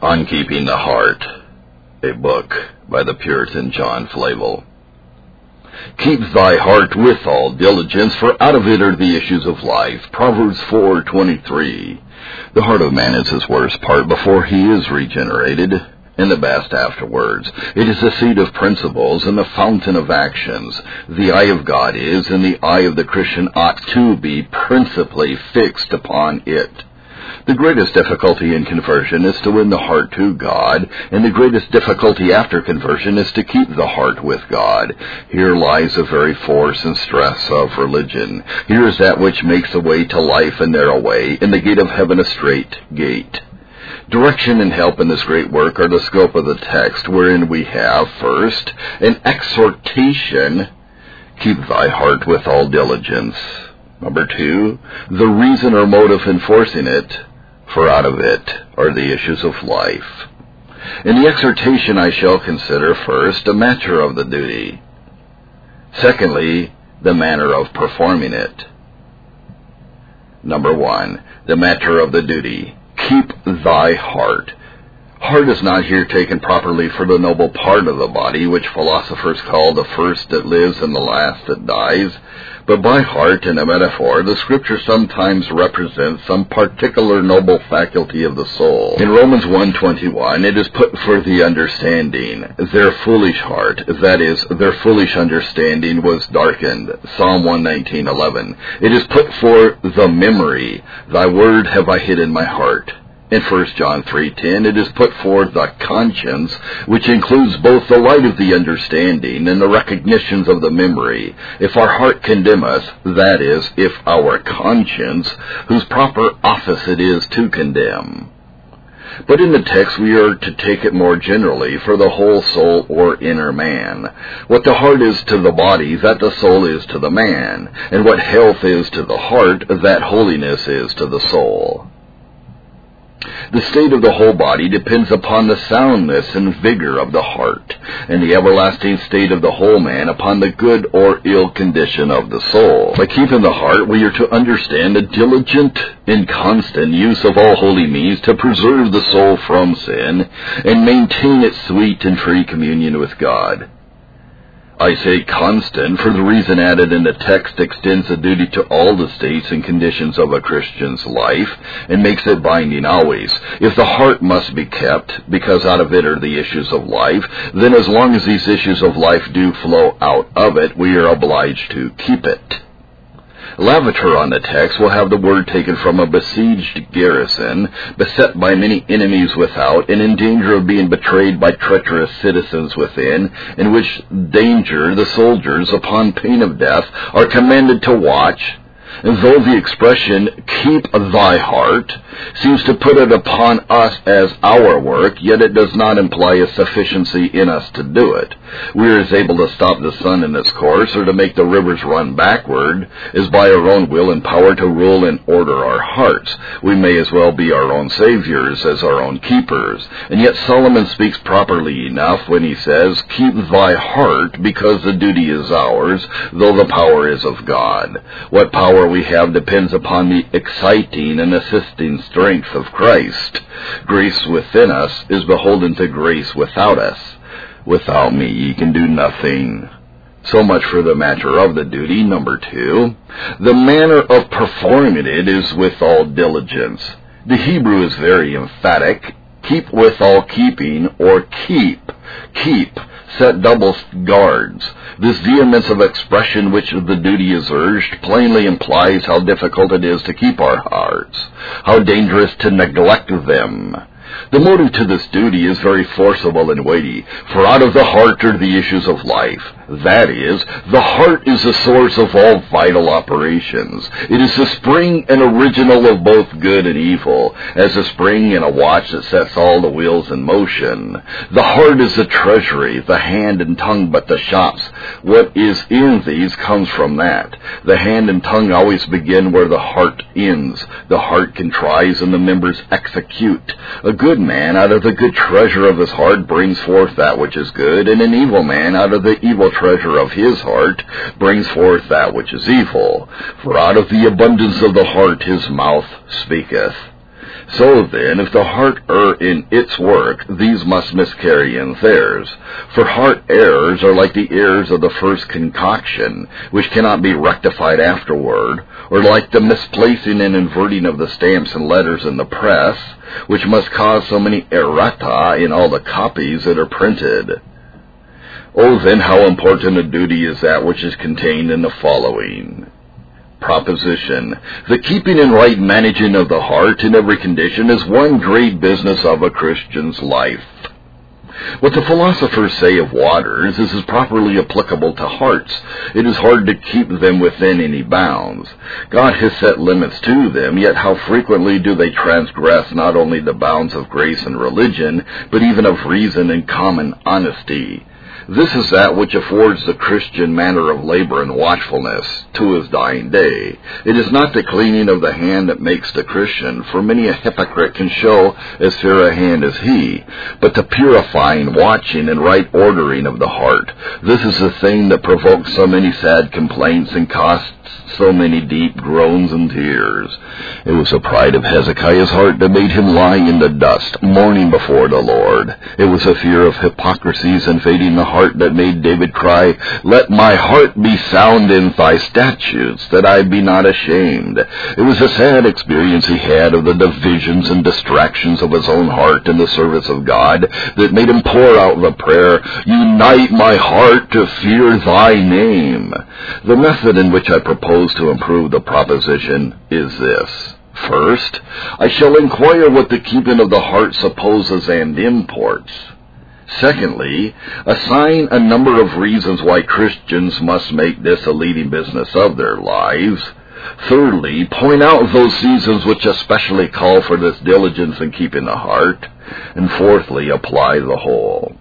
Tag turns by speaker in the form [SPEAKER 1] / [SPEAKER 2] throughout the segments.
[SPEAKER 1] On Keeping the Heart, a book by the Puritan John Flavel. Keep thy heart with all diligence, for out of it are the issues of life. Proverbs 4:23. The heart of man is his worst part before he is regenerated, and the best afterwards. It is the seat of principles and the fountain of actions. The eye of God is, and the eye of the Christian ought to be principally fixed upon it. The greatest difficulty in conversion is to win the heart to God, and the greatest difficulty after conversion is to keep the heart with God. Here lies the very force and stress of religion. Here is that which makes the way to life a narrow way, and the gate of heaven a straight gate. Direction and help in this great work are the scope of the text, wherein we have, first, an exhortation, keep thy heart with all diligence. Number 2, the reason or motive in forcing it, for out of it are the issues of life. In the exhortation I shall consider first the matter of the duty. Secondly, the manner of performing it. Number 1, the matter of the duty. Keep thy heart. Heart is not here taken properly for the noble part of the body, which philosophers call the first that lives and the last that dies. But by heart, in a metaphor, the Scripture sometimes represents some particular noble faculty of the soul. In Romans 1:21, it is put for the understanding. Their foolish heart, that is, their foolish understanding was darkened. Psalm 119:11. It is put for the memory. Thy word have I hid in my heart. In 1 John 3:10, it is put forth the conscience, which includes both the light of the understanding and the recognitions of the memory. If our heart condemn us, that is, if our conscience, whose proper office it is to condemn. But in the text we are to take it more generally for the whole soul or inner man. What the heart is to the body, that the soul is to the man. And what health is to the heart, that holiness is to the soul. The state of the whole body depends upon the soundness and vigor of the heart, and the everlasting state of the whole man upon the good or ill condition of the soul. By keeping the heart, we are to understand a diligent and constant use of all holy means to preserve the soul from sin and maintain its sweet and free communion with God. I say constant, for the reason added in the text extends the duty to all the states and conditions of a Christian's life, and makes it binding always. If the heart must be kept, because out of it are the issues of life, then as long as these issues of life do flow out of it, we are obliged to keep it. Lavater on the text will have the word taken from a besieged garrison, beset by many enemies without, and in danger of being betrayed by treacherous citizens within, in which danger the soldiers, upon pain of death, are commanded to watch. And though the expression, keep thy heart, seems to put it upon us as our work, yet it does not imply a sufficiency in us to do it. We are as able to stop the sun in its course, or to make the rivers run backward, as by our own will and power to rule and order our hearts. We may as well be our own saviors as our own keepers. And yet Solomon speaks properly enough when he says, keep thy heart, because the duty is ours, though the power is of God. What power we have depends upon the exciting and assisting strength of Christ. Grace within us is beholden to grace without us. Without me ye can do nothing. So much for the matter of the duty. Number 2, the manner of performing it is with all diligence. The Hebrew is very emphatic. Keep with all keeping, or keep. Set double guards. This vehemence of expression which the duty is urged plainly implies how difficult it is to keep our hearts, how dangerous to neglect them. The motive to this duty is very forcible and weighty, for out of the heart are the issues of life. That is, the heart is the source of all vital operations. It is the spring and original of both good and evil, as a spring in a watch that sets all the wheels in motion. The heart is the treasury, the hand and tongue but the shops. What is in these comes from that. The hand and tongue always begin where the heart ends. The heart contrives and the members execute. A good man out of the good treasure of his heart brings forth that which is good, and an evil man out of the evil treasure of his heart brings forth that which is evil. For out of the abundance of the heart his mouth speaketh. So then, if the heart err in its work, these must miscarry in theirs. For heart errors are like the errors of the first concoction, which cannot be rectified afterward, or like the misplacing and inverting of the stamps and letters in the press, which must cause so many errata in all the copies that are printed. Oh, then how important a duty is that which is contained in the following. Proposition. The keeping and right managing of the heart in every condition is one great business of a Christian's life. What the philosophers say of waters is as properly applicable to hearts. It is hard to keep them within any bounds. God has set limits to them, yet how frequently do they transgress not only the bounds of grace and religion, but even of reason and common honesty. This is that which affords the Christian manner of labor and watchfulness to his dying day. It is not the cleaning of the hand that makes the Christian, for many a hypocrite can show as fair a hand as he, but the purifying, watching, and right ordering of the heart. This is the thing that provokes so many sad complaints and costs so many deep groans and tears. It was the pride of Hezekiah's heart that made him lie in the dust, mourning before the Lord. It was a fear of hypocrisies and fading the heart that made David cry, "Let my heart be sound in thy statutes, that I be not ashamed." It was a sad experience he had of the divisions and distractions of his own heart in the service of God that made him pour out the prayer, "Unite my heart to fear thy name." The method in which I propose to improve the proposition is this. First, I shall inquire what the keeping of the heart supposes and imports. Secondly, assign a number of reasons why Christians must make this a leading business of their lives. Thirdly, point out those seasons which especially call for this diligence in keeping the heart. And fourthly, apply the whole.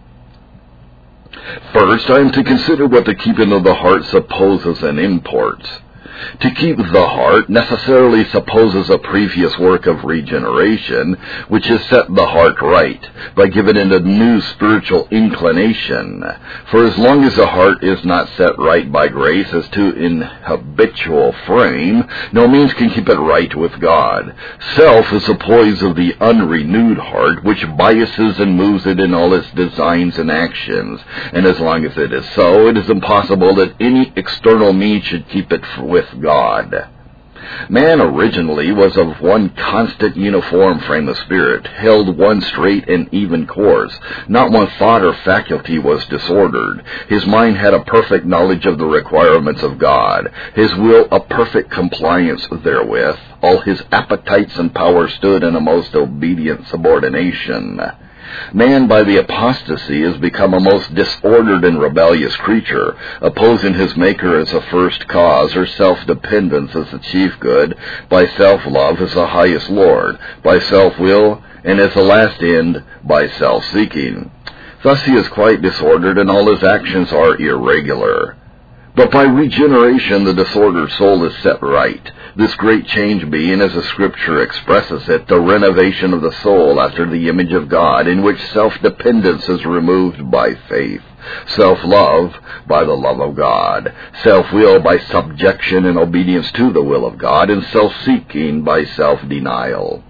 [SPEAKER 1] First, I am to consider what the keeping of the heart supposes and imports. To keep the heart necessarily supposes a previous work of regeneration, which has set the heart right, by giving it a new spiritual inclination. For as long as the heart is not set right by grace as to an habitual frame, no means can keep it right with God. Self is the poise of the unrenewed heart, which biases and moves it in all its designs and actions, and as long as it is so, it is impossible that any external means should keep it with God. Man originally was of one constant uniform frame of spirit, held one straight and even course. Not one thought or faculty was disordered. His mind had a perfect knowledge of the requirements of God, his will a perfect compliance therewith. All his appetites and powers stood in a most obedient subordination. Man, by the apostasy, has become a most disordered and rebellious creature, opposing his Maker as a first cause, or self-dependence as the chief good, by self-love as the highest Lord, by self-will, and as the last end, by self-seeking. Thus he is quite disordered, and all his actions are irregular. But by regeneration the disordered soul is set right, this great change being, as the Scripture expresses it, the renovation of the soul after the image of God, in which self-dependence is removed by faith, self-love by the love of God, self-will by subjection and obedience to the will of God, and self-seeking by self-denial.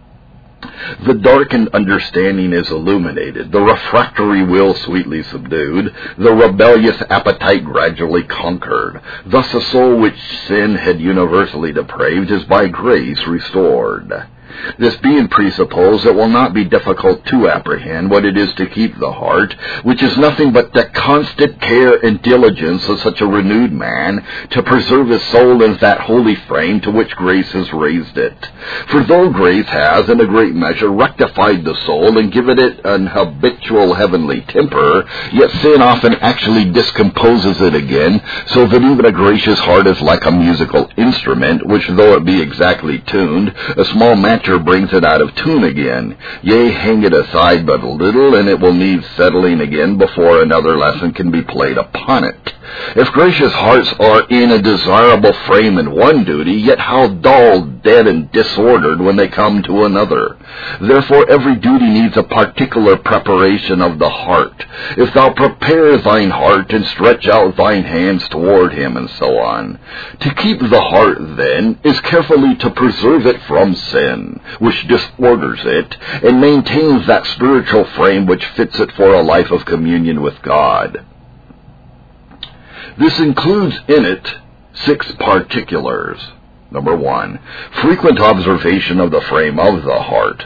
[SPEAKER 1] The darkened understanding is illuminated, the refractory will sweetly subdued, the rebellious appetite gradually conquered. Thus the soul which sin had universally depraved is by grace restored. This being presupposed, it will not be difficult to apprehend what it is to keep the heart, which is nothing but the constant care and diligence of such a renewed man to preserve his soul in that holy frame to which grace has raised it. For though grace has, in a great measure, rectified the soul and given it an habitual heavenly temper, yet sin often actually discomposes it again, so that even a gracious heart is like a musical instrument, which, though it be exactly tuned, a small matter brings it out of tune again. Yea, hang it aside but a little, and it will need settling again before another lesson can be played upon it. If gracious hearts are in a desirable frame in one duty, yet how dull, dead, and disordered when they come to another. Therefore every duty needs a particular preparation of the heart. If thou prepare thine heart, and stretch out thine hands toward him, and so on. To keep the heart, then, is carefully to preserve it from sin, which disorders it, and maintains that spiritual frame which fits it for a life of communion with God. This includes in it 6 particulars. Number 1, frequent observation of the frame of the heart.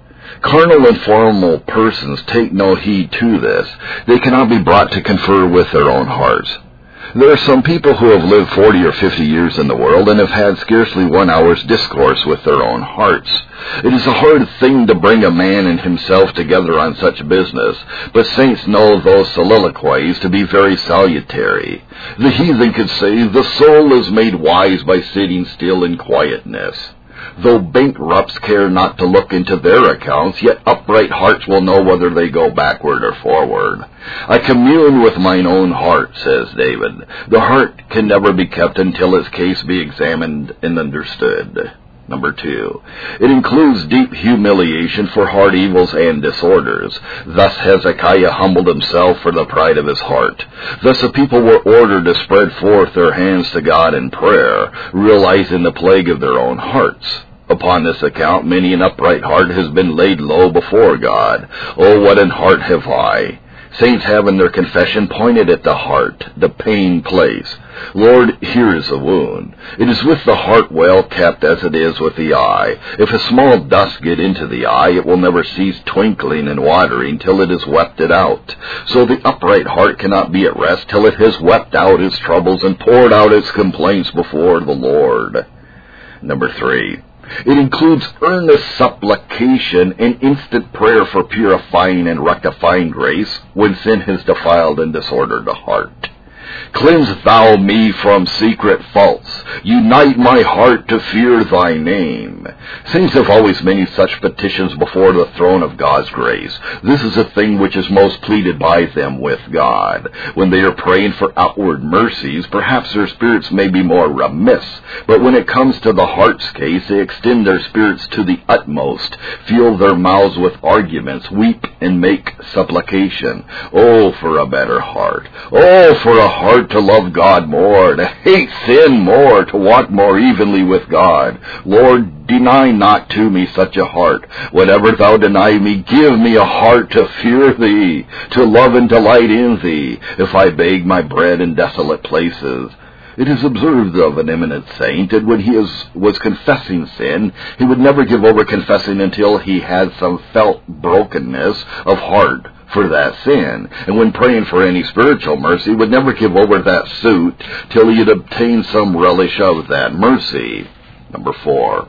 [SPEAKER 1] Carnal and formal persons take no heed to this. They cannot be brought to confer with their own hearts. There are some people who have lived 40 or 50 years in the world and have had scarcely 1 hour's discourse with their own hearts. It is a hard thing to bring a man and himself together on such business, but saints know those soliloquies to be very salutary. The heathen could say, the soul is made wise by sitting still in quietness. Though bankrupts care not to look into their accounts, yet upright hearts will know whether they go backward or forward. I commune with mine own heart, says David. The heart can never be kept until its case be examined and understood. Number 2, it includes deep humiliation for heart evils and disorders. Thus Hezekiah humbled himself for the pride of his heart. Thus the people were ordered to spread forth their hands to God in prayer, realizing the plague of their own hearts. Upon this account, many an upright heart has been laid low before God. Oh, what an heart have I! Saints have in their confession pointed at the heart, the pain place. Lord, here is a wound. It is with the heart well kept as it is with the eye. If a small dust get into the eye, it will never cease twinkling and watering till it has wept it out. So the upright heart cannot be at rest till it has wept out its troubles and poured out its complaints before the Lord. Number 3. It includes earnest supplication and instant prayer for purifying and rectifying grace when sin has defiled and disordered the heart. Cleanse thou me from secret faults. Unite my heart to fear thy name. Saints have always many such petitions before the throne of God's grace. This is a thing which is most pleaded by them with God. When they are praying for outward mercies, perhaps their spirits may be more remiss, but when it comes to the heart's case, they extend their spirits to the utmost, fill their mouths with arguments, weep and make supplication. Oh, for a better heart. Oh, for a heart to love God more, to hate sin more, to walk more evenly with God. Lord, deny not to me such a heart. Whatever thou deny me, give me a heart to fear thee, to love and delight in thee, if I beg my bread in desolate places. It is observed of an eminent saint that when he was confessing sin, he would never give over confessing until he had some felt brokenness of heart for that sin, and when praying for any spiritual mercy, would never give over that suit till he had obtained some relish of that mercy. Number 4.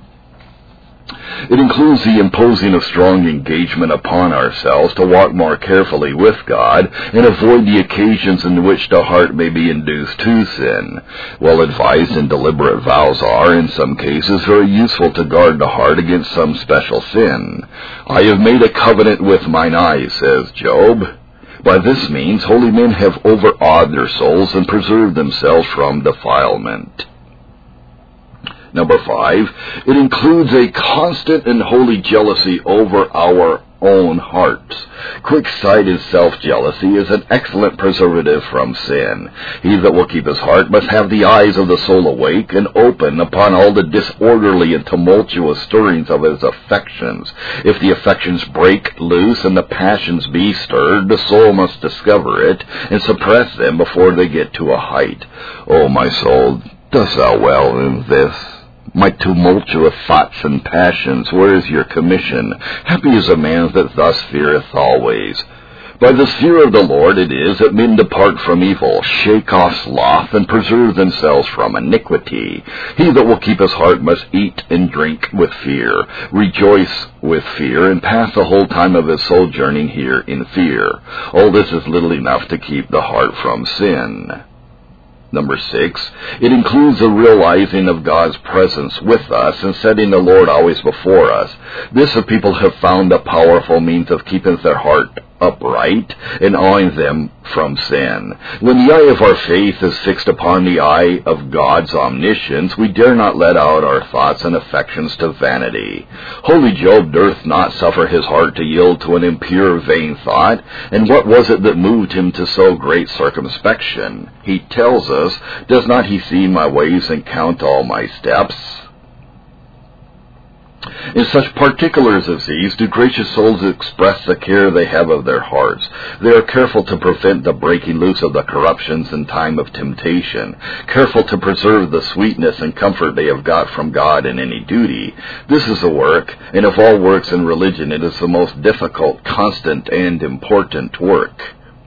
[SPEAKER 1] It includes the imposing of strong engagement upon ourselves to walk more carefully with God and avoid the occasions in which the heart may be induced to sin. Well-advised and deliberate vows are, in some cases, very useful to guard the heart against some special sin. I have made a covenant with mine eyes, says Job. By this means, holy men have overawed their souls and preserved themselves from defilement. Number 5, it includes a constant and holy jealousy over our own hearts. Quick-sighted self-jealousy is an excellent preservative from sin. He that will keep his heart must have the eyes of the soul awake and open upon all the disorderly and tumultuous stirrings of his affections. If the affections break loose and the passions be stirred, the soul must discover it and suppress them before they get to a height. O my soul, dost thou well in this? My tumultuous thoughts and passions, where is your commission? Happy is a man that thus feareth always. By this fear of the Lord it is that men depart from evil, shake off sloth, and preserve themselves from iniquity. He that will keep his heart must eat and drink with fear, rejoice with fear, and pass the whole time of his sojourning here in fear. All this is little enough to keep the heart from sin. Number 6, it includes a realizing of God's presence with us and setting the Lord always before us. This the people have found a powerful means of keeping their heart upright, and awing them from sin. When the eye of our faith is fixed upon the eye of God's omniscience, we dare not let out our thoughts and affections to vanity. Holy Job durst not suffer his heart to yield to an impure, vain thought, and what was it that moved him to so great circumspection? He tells us, "Does not he see my ways and count all my steps?" In such particulars as these do gracious souls express the care they have of their hearts. They are careful to prevent the breaking loose of the corruptions in time of temptation, careful to preserve the sweetness and comfort they have got from God in any duty. This is a work, and of all works in religion it is the most difficult, constant, and important work.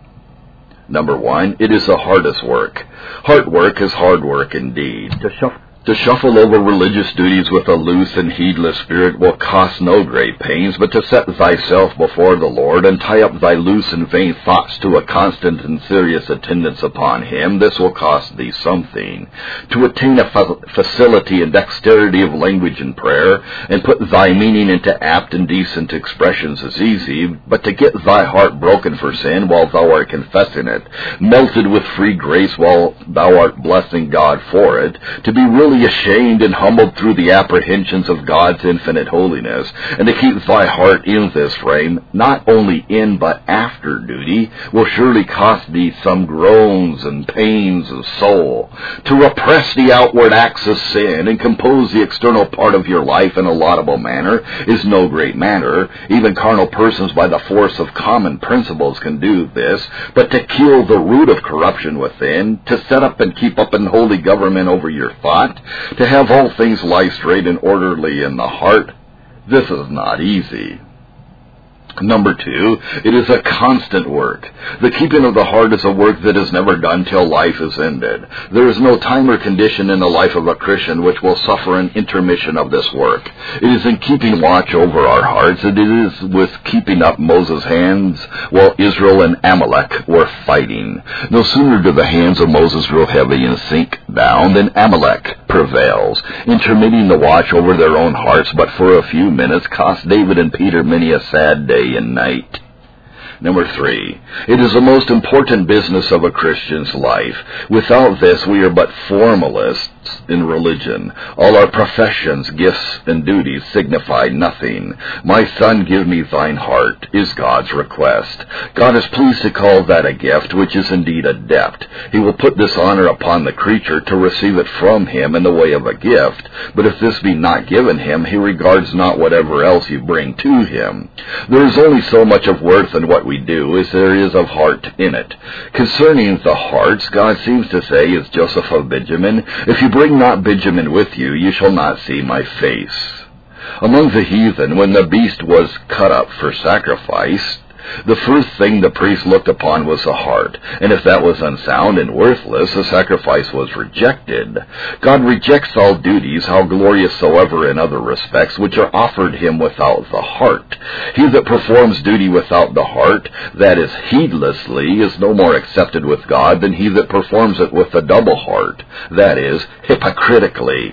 [SPEAKER 1] Number 1, it is the hardest work. Heart work is hard work indeed. To shuffle over religious duties with a loose and heedless spirit will cost no great pains, but to set thyself before the Lord and tie up thy loose and vain thoughts to a constant and serious attendance upon Him, this will cost thee something. To attain a facility and dexterity of language and prayer, and put thy meaning into apt and decent expressions is easy, but to get thy heart broken for sin while thou art confessing it, melted with free grace while thou art blessing God for it, to be really ashamed and humbled through the apprehensions of God's infinite holiness, and to keep thy heart in this frame, not only in but after duty, will surely cost thee some groans and pains of soul. To repress the outward acts of sin and compose the external part of your life in a laudable manner is no great matter. Even carnal persons by the force of common principles can do this, but to kill the root of corruption within, to set up and keep up an holy government over your thought, to have all things lie straight and orderly in the heart, this is not easy. Number 2, it is a constant work. The keeping of the heart is a work that is never done till life is ended. There is no time or condition in the life of a Christian which will suffer an intermission of this work. It is in keeping watch over our hearts, and it is with keeping up Moses' hands while Israel and Amalek were fighting. No sooner do the hands of Moses grow heavy and sink down than Amalek prevails. Intermitting the watch over their own hearts but for a few minutes cost David and Peter many a sad day and night. Number 3, it is the most important business of a Christian's life. Without this, we are but formalists in religion. All our professions, gifts, and duties signify nothing. My son, give me thine heart, is God's request. God is pleased to call that a gift, which is indeed a debt. He will put this honor upon the creature to receive it from him in the way of a gift, but if this be not given him, he regards not whatever else you bring to him. There is only so much of worth in what we do as there is of heart in it. Concerning the hearts, God seems to say, as Joseph of Benjamin, if you bring not Benjamin with you, you shall not see my face. Among the heathen, when the beast was cut up for sacrifice, the first thing the priest looked upon was the heart, and if that was unsound and worthless, the sacrifice was rejected. God rejects all duties, how glorious soever in other respects, which are offered him without the heart. He that performs duty without the heart, that is heedlessly, is no more accepted with God than he that performs it with a double heart, that is, hypocritically.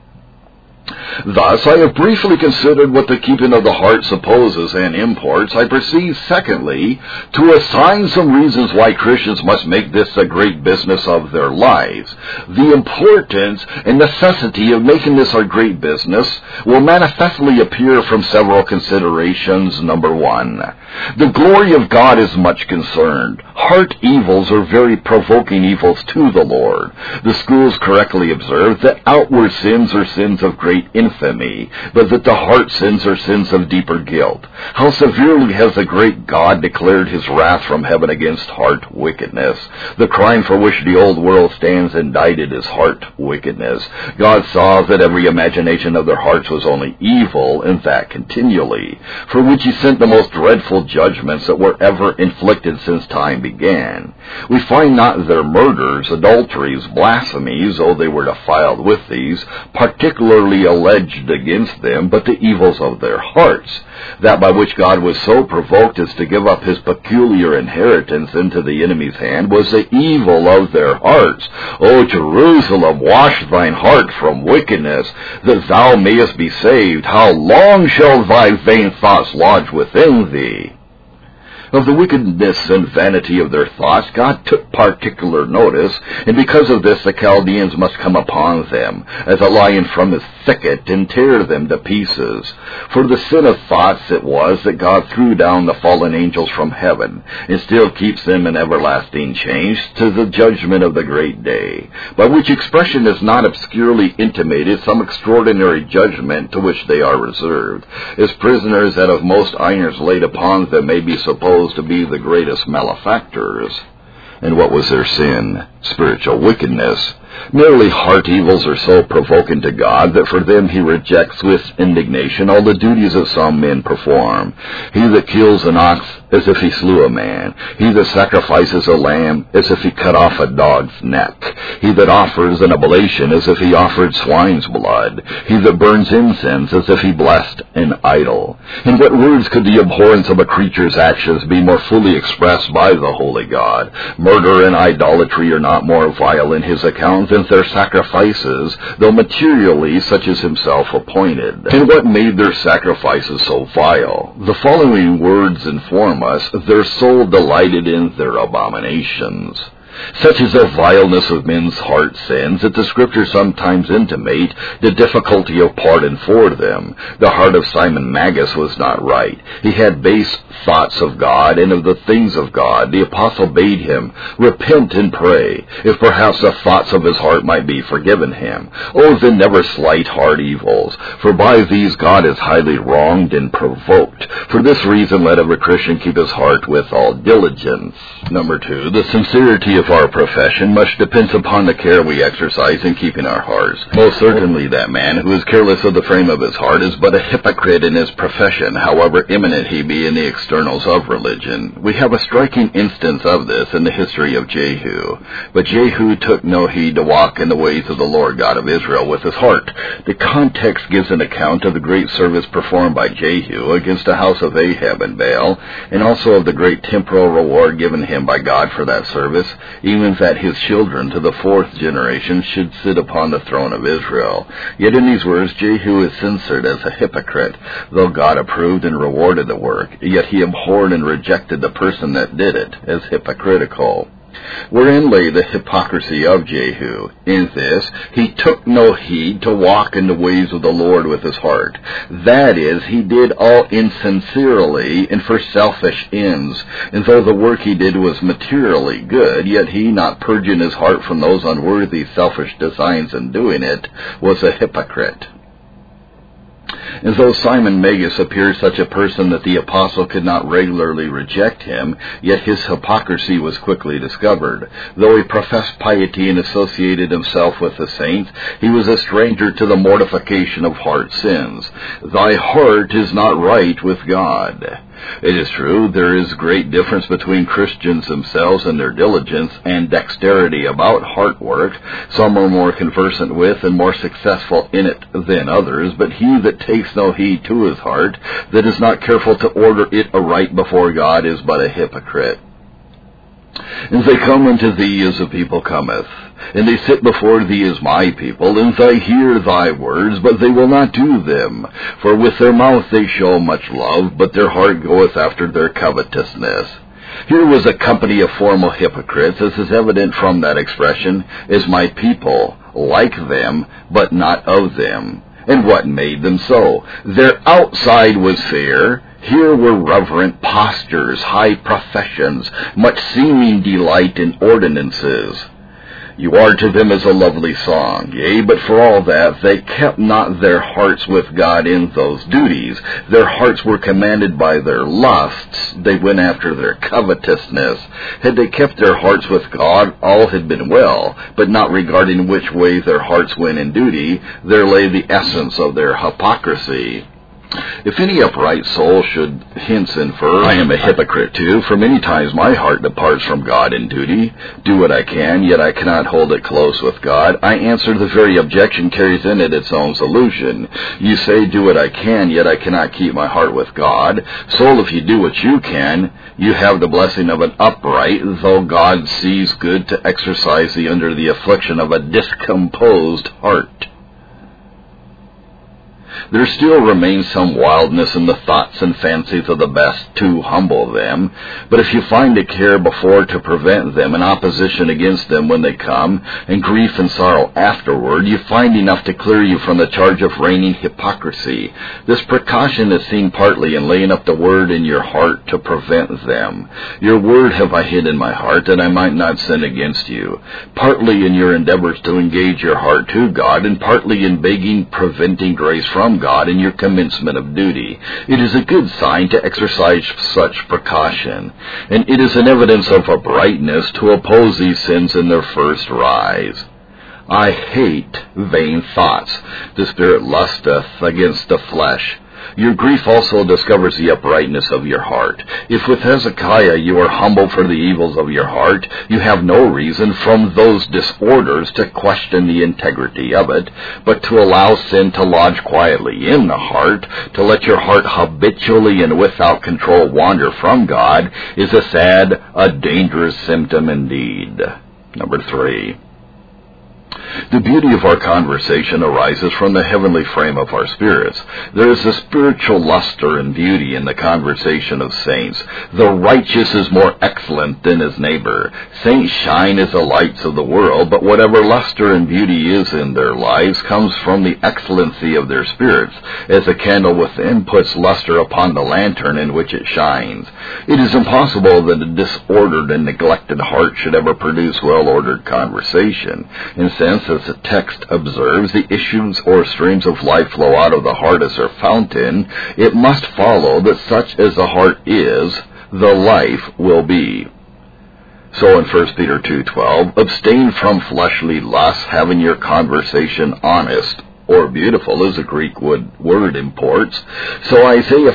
[SPEAKER 1] Thus, I have briefly considered what the keeping of the heart supposes and imports. I proceed, secondly, to assign some reasons why Christians must make this a great business of their lives. The importance and necessity of making this a great business will manifestly appear from several considerations. Number 1, the glory of God is much concerned. Heart evils are very provoking evils to the Lord. The schools correctly observe that outward sins are sins of great infamy, but that the heart sins are sins of deeper guilt. How severely has the great God declared his wrath from heaven against heart wickedness. The crime for which the old world stands indicted is heart wickedness. God saw that every imagination of their hearts was only evil, and that continually, for which he sent the most dreadful judgments that were ever inflicted since time began. We find not their murders, adulteries, blasphemies, though they were defiled with these, particularly alleged against them, but the evils of their hearts, that by which God was so provoked as to give up his peculiar inheritance into the enemy's hand, was the evil of their hearts. O Jerusalem, wash thine heart from wickedness, that thou mayest be saved. How long shall thy vain thoughts lodge within thee? Of the wickedness and vanity of their thoughts God took particular notice, and because of this the Chaldeans must come upon them, as a lion from his thicket, and tear them to pieces. For the sin of thoughts it was that God threw down the fallen angels from heaven, and still keeps them in everlasting chains to the judgment of the great day, by which expression is not obscurely intimated some extraordinary judgment to which they are reserved, as prisoners that of most irons laid upon them may be supposed to be the greatest malefactors. And what was their sin? Spiritual wickedness. Merely heart evils are so provoking to God that for them he rejects with indignation all the duties that some men perform. He that kills an ox as if he slew a man. He that sacrifices a lamb as if he cut off a dog's neck. He that offers an oblation as if he offered swine's blood. He that burns incense as if he blessed an idol. In what words could the abhorrence of a creature's actions be more fully expressed by the holy God? Murder and idolatry are not more vile in his account than their sacrifices, though materially such as himself appointed. And what made their sacrifices so vile? The following words inform us, their soul delighted in their abominations. Such is the vileness of men's heart sins that the Scriptures sometimes intimate the difficulty of pardon for them. The heart of Simon Magus was not right. He had base thoughts of God and of the things of God. The apostle bade him repent and pray, if perhaps the thoughts of his heart might be forgiven him. Oh, then never slight heart evils, for by these God is highly wronged and provoked. For this reason let every Christian keep his heart with all diligence. Number 2, the sincerity of our profession much depends upon the care we exercise in keeping our hearts. Most certainly that man who is careless of the frame of his heart is but a hypocrite in his profession, however eminent he be in the externals of religion. We have a striking instance of this in the history of Jehu. But Jehu took no heed to walk in the ways of the Lord God of Israel with his heart. The context gives an account of the great service performed by Jehu against the house of Ahab and Baal, and also of the great temporal reward given him by God for that service, even that his children to the 4th generation should sit upon the throne of Israel. Yet in these words Jehu is censored as a hypocrite. Though God approved and rewarded the work, yet he abhorred and rejected the person that did it as hypocritical. Wherein lay the hypocrisy of Jehu? In this, he took no heed to walk in the ways of the Lord with his heart. That is, he did all insincerely and for selfish ends. And though the work he did was materially good, yet he, not purging his heart from those unworthy selfish designs in doing it, was a hypocrite. And though Simon Magus appeared such a person that the apostle could not regularly reject him, yet his hypocrisy was quickly discovered. Though he professed piety and associated himself with the saints, he was a stranger to the mortification of heart sins. Thy heart is not right with God. It is true, there is great difference between Christians themselves and their diligence and dexterity about heart work. Some are more conversant with and more successful in it than others, but he that takes no heed to his heart, that is not careful to order it aright before God, is but a hypocrite. And they come unto thee as the people cometh, and they sit before thee as my people, and they hear thy words, but they will not do them. For with their mouth they show much love, but their heart goeth after their covetousness. Here was a company of formal hypocrites, as is evident from that expression, as my people, like them, but not of them. And what made them so? Their outside was fair. Here were reverent postures, high professions, much seeming delight in ordinances. You are to them as a lovely song, yea, but for all that, they kept not their hearts with God in those duties. Their hearts were commanded by their lusts. They went after their covetousness. Had they kept their hearts with God, all had been well, but not regarding which way their hearts went in duty, there lay the essence of their hypocrisy. If any upright soul should hence infer, I am a hypocrite too, for many times my heart departs from God in duty, do what I can, yet I cannot hold it close with God, I answer the very objection carries in it its own solution. You say, do what I can, yet I cannot keep my heart with God. Soul, if you do what you can, you have the blessing of an upright, though God sees good to exercise thee under the affliction of a discomposed heart. There still remains some wildness in the thoughts and fancies of the best to humble them, but if you find a care before to prevent them, and opposition against them when they come, and grief and sorrow afterward, you find enough to clear you from the charge of reigning hypocrisy. This precaution is seen partly in laying up the word in your heart to prevent them. Your word have I hid in my heart, that I might not sin against you. Partly in your endeavors to engage your heart to God, and partly in begging, preventing grace from God in your commencement of duty. It is a good sign to exercise such precaution, and it is an evidence of uprightness to oppose these sins in their first rise. I hate vain thoughts. The spirit lusteth against the flesh. Your grief also discovers the uprightness of your heart. If with Hezekiah you are humble for the evils of your heart, you have no reason from those disorders to question the integrity of it, but to allow sin to lodge quietly in the heart, to let your heart habitually and without control wander from God, is a sad, a dangerous symptom indeed. Number 3. The beauty of our conversation arises from the heavenly frame of our spirits. There is a spiritual luster and beauty in the conversation of saints. The righteous is more excellent than his neighbor. Saints shine as the lights of the world, but whatever luster and beauty is in their lives comes from the excellency of their spirits, as a candle within puts luster upon the lantern in which it shines. It is impossible that a disordered and neglected heart should ever produce well-ordered conversation. And since, as the text observes, the issues or streams of life flow out of the heart as their fountain, it must follow that such as the heart is, the life will be. So in 1 Peter 2:12, abstain from fleshly lusts, having your conversation honest or beautiful, as the Greek word imports. So Isaiah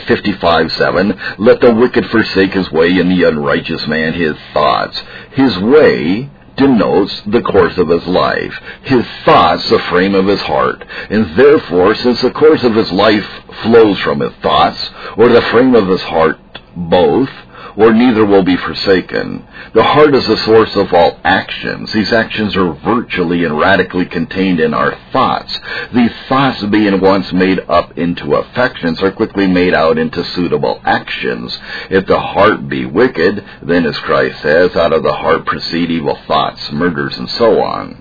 [SPEAKER 1] 55:7, let the wicked forsake his way, and the unrighteous man his thoughts. His way denotes the course of his life, his thoughts the frame of his heart, and therefore, since the course of his life flows from his thoughts, or the frame of his heart, both, or neither will be forsaken. The heart is the source of all actions. These actions are virtually and radically contained in our thoughts. These thoughts, being once made up into affections, are quickly made out into suitable actions. If the heart be wicked, then, as Christ says, out of the heart proceed evil thoughts, murders, and so on.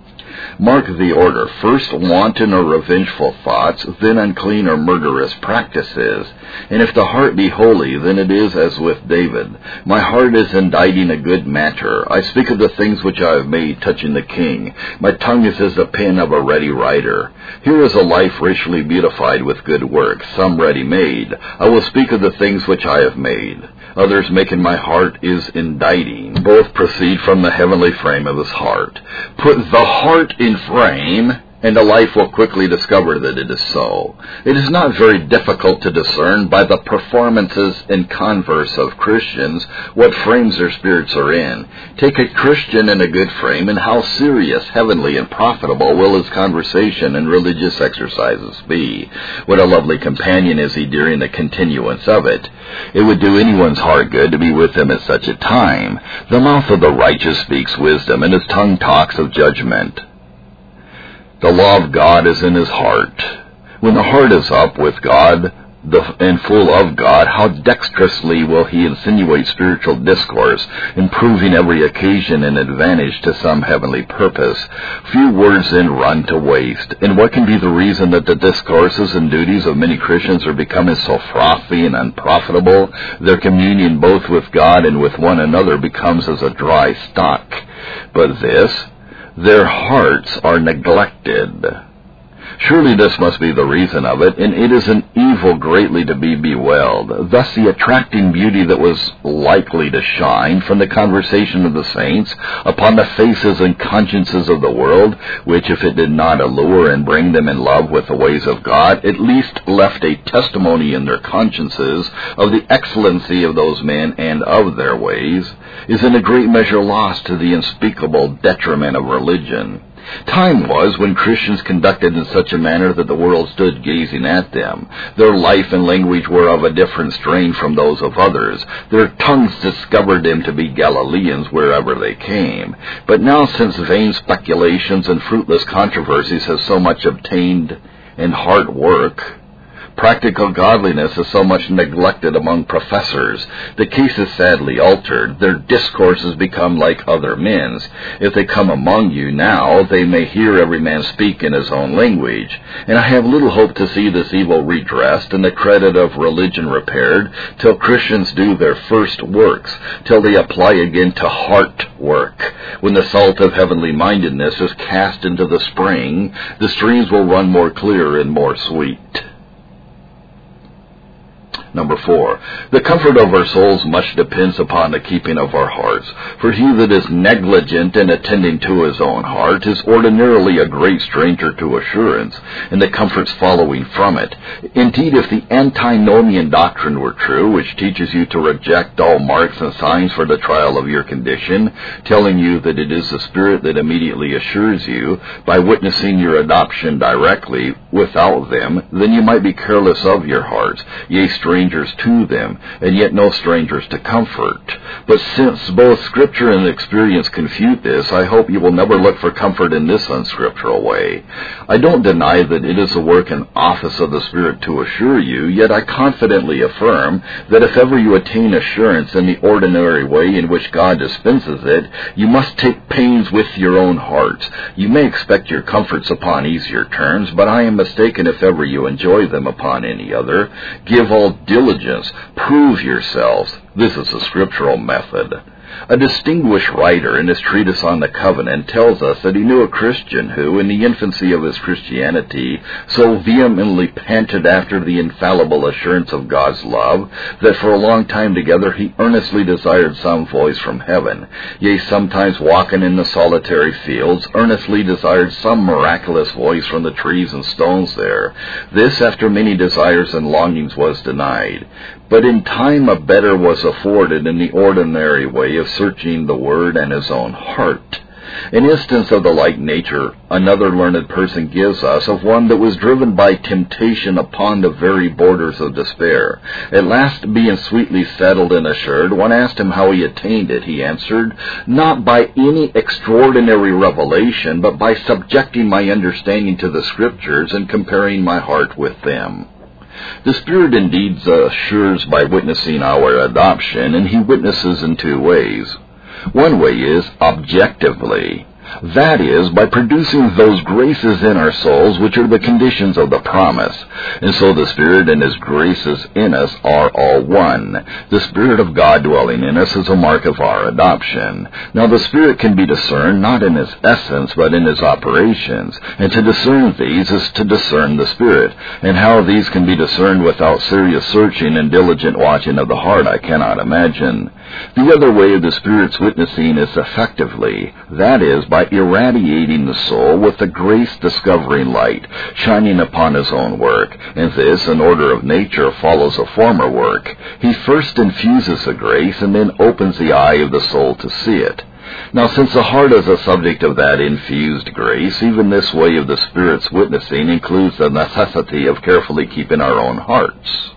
[SPEAKER 1] Mark the order. First, wanton or revengeful thoughts, then unclean or murderous practices. And if the heart be holy, then it is as with David. My heart is inditing a good matter. I speak of the things which I have made touching the king. My tongue is as the pen of a ready writer. Here is a life richly beautified with good works, some ready-made. I will speak of the things which I have made. Others making my heart is inditing. Both proceed from the heavenly frame of his heart. Put the heart in frame, and the life will quickly discover that it is so. It is not very difficult to discern by the performances and converse of Christians what frames their spirits are in. Take a Christian in a good frame, and how serious, heavenly, and profitable will his conversation and religious exercises be. What a lovely companion is he during the continuance of it. It would do anyone's heart good to be with him at such a time. The mouth of the righteous speaks wisdom, and his tongue talks of judgment. The law of God is in his heart. When the heart is up with God and full of God, how dexterously will he insinuate spiritual discourse, improving every occasion an advantage to some heavenly purpose. Few words then run to waste. And what can be the reason that the discourses and duties of many Christians are becoming so frothy and unprofitable? Their communion both with God and with one another becomes as a dry stock. But this, their hearts are neglected. Surely this must be the reason of it, and it is an evil greatly to be bewailed. Thus the attracting beauty that was likely to shine from the conversation of the saints upon the faces and consciences of the world, which if it did not allure and bring them in love with the ways of God, at least left a testimony in their consciences of the excellency of those men and of their ways, is in a great measure lost to the unspeakable detriment of religion. Time was when Christians conducted in such a manner that the world stood gazing at them. Their life and language were of a different strain from those of others. Their tongues discovered them to be Galileans wherever they came. But now, since vain speculations and fruitless controversies have so much obtained, and hard work Practical godliness is so much neglected among professors. The case is sadly altered. Their discourses become like other men's. If they come among you now, they may hear every man speak in his own language. And I have little hope to see this evil redressed and the credit of religion repaired till Christians do their first works, till they apply again to heart work. When the salt of heavenly mindedness is cast into the spring, the streams will run more clear and more sweet. Number 4, the comfort of our souls much depends upon the keeping of our hearts. For he that is negligent in attending to his own heart is ordinarily a great stranger to assurance, and the comforts following from it. Indeed, if the antinomian doctrine were true, which teaches you to reject all marks and signs for the trial of your condition, telling you that it is the Spirit that immediately assures you, by witnessing your adoption directly without them, then you might be careless of your hearts, yea, strangers to them, and yet no strangers to comfort. But since both Scripture and experience confute this, I hope you will never look for comfort in this unscriptural way. I don't deny that it is the work and office of the Spirit to assure you, yet I confidently affirm that if ever you attain assurance in the ordinary way in which God dispenses it, you must take pains with your own hearts. You may expect your comforts upon easier terms, but I am mistaken if ever you enjoy them upon any other. Give all diligence, prove yourselves. This is a scriptural method. A distinguished writer in his treatise on the covenant tells us that he knew a Christian who, in the infancy of his Christianity, so vehemently panted after the infallible assurance of God's love that for a long time together he earnestly desired some voice from heaven. Yea, sometimes walking in the solitary fields, earnestly desired some miraculous voice from the trees and stones there. This, after many desires and longings, was denied. But in time a better was afforded in the ordinary way of searching the Word and his own heart. An instance of the like nature another learned person gives us of one that was driven by temptation upon the very borders of despair. At last, being sweetly settled and assured, one asked him how he attained it. He answered, "Not by any extraordinary revelation, but by subjecting my understanding to the Scriptures and comparing my heart with them." The Spirit indeed assures by witnessing our adoption, and he witnesses in two ways. One way is objectively. That is, by producing those graces in our souls which are the conditions of the promise. And so the Spirit and His graces in us are all one. The Spirit of God dwelling in us is a mark of our adoption. Now the Spirit can be discerned not in His essence, but in His operations. And to discern these is to discern the Spirit. And how these can be discerned without serious searching and diligent watching of the heart, I cannot imagine. The other way of the Spirit's witnessing is effectively. That is, by irradiating the soul with the grace-discovering light, shining upon His own work, and this, in order of nature, follows a former work. He first infuses the grace, and then opens the eye of the soul to see it. Now, since the heart is a subject of that infused grace, even this way of the Spirit's witnessing includes the necessity of carefully keeping our own hearts.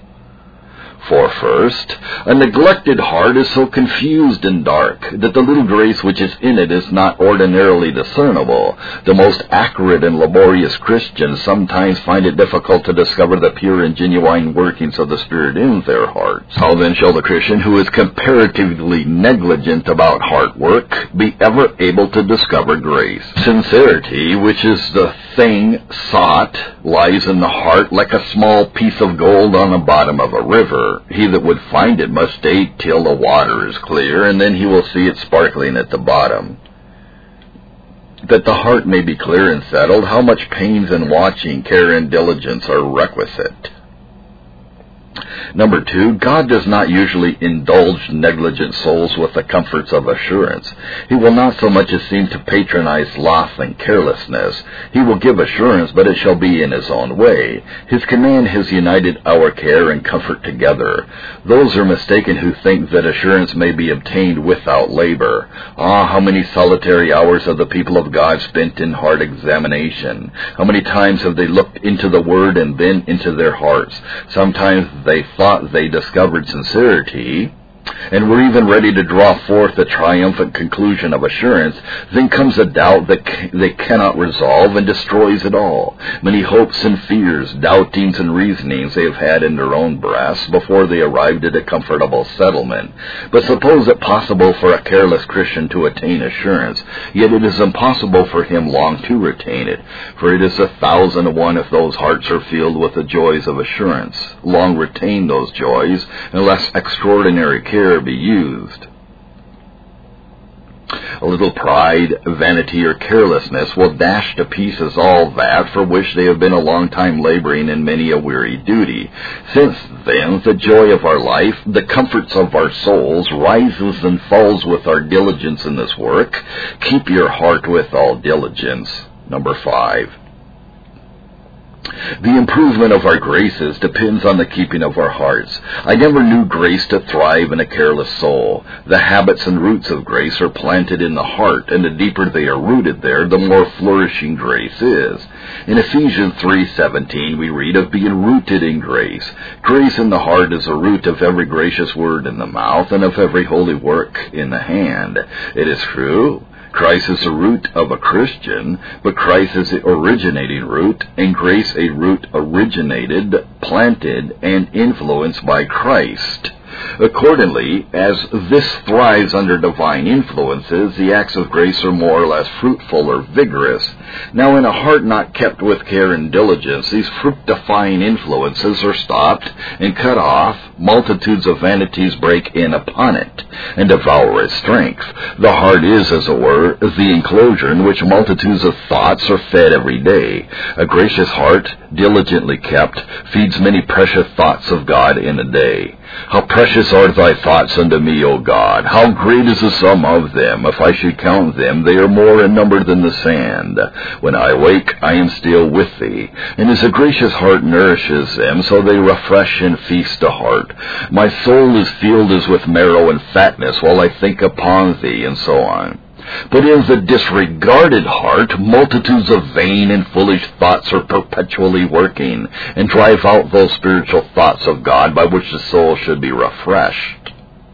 [SPEAKER 1] For first, a neglected heart is so confused and dark that the little grace which is in it is not ordinarily discernible. The most accurate and laborious Christians sometimes find it difficult to discover the pure and genuine workings of the Spirit in their hearts. How then shall the Christian who is comparatively negligent about heart work be ever able to discover grace? Sincerity, which is the thing sought, lies in the heart like a small piece of gold on the bottom of a river. He that would find it must stay till the water is clear, and then he will see it sparkling at the bottom. That the heart may be clear and settled, how much pains and watching, care and diligence are requisite. Number 2, God does not usually indulge negligent souls with the comforts of assurance. He will not so much as seem to patronize sloth and carelessness. He will give assurance, but it shall be in His own way. His command has united our care and comfort together. Those are mistaken who think that assurance may be obtained without labor. Ah, how many solitary hours have the people of God spent in heart examination? How many times have they looked into the Word and then into their hearts? Sometimes they thought they discovered sincerity, and we're even ready to draw forth the triumphant conclusion of assurance, then comes a doubt that they cannot resolve and destroys it all. Many hopes and fears, doubtings and reasonings they have had in their own breasts before they arrived at a comfortable settlement. But suppose it possible for a careless Christian to attain assurance, yet it is impossible for him long to retain it, for it is 1,000 if those hearts are filled with the joys of assurance, long retain those joys, unless extraordinary care be used. A little pride, vanity, or carelessness will dash to pieces all that for which they have been a long time laboring in many a weary duty. Since then, the joy of our life, the comforts of our souls, rises and falls with our diligence in this work. Keep your heart with all diligence. Number 5. The improvement of our graces depends on the keeping of our hearts. I never knew grace to thrive in a careless soul. The habits and roots of grace are planted in the heart, and the deeper they are rooted there, the more flourishing grace is. In Ephesians 3:17 we read of being rooted in grace. Grace in the heart is the root of every gracious word in the mouth and of every holy work in the hand. It is true, Christ is the root of a Christian, but Christ is the originating root, and grace a root originated, planted, and influenced by Christ. Accordingly, as this thrives under divine influences, the acts of grace are more or less fruitful or vigorous. Now, in a heart not kept with care and diligence, these fructifying influences are stopped and cut off. Multitudes of vanities break in upon it and devour its strength. The heart is, as it were, the enclosure in which multitudes of thoughts are fed every day. A gracious heart, diligently kept, feeds many precious thoughts of God in a day. How precious are thy thoughts unto me, O God! How great is the sum of them! If I should count them, they are more in number than the sand. When I awake, I am still with thee. And as a gracious heart nourishes them, so they refresh and feast the heart. My soul is filled as with marrow and fatness, while I think upon thee, and so on. But in the disregarded heart, multitudes of vain and foolish thoughts are perpetually working, and drive out those spiritual thoughts of God by which the soul should be refreshed.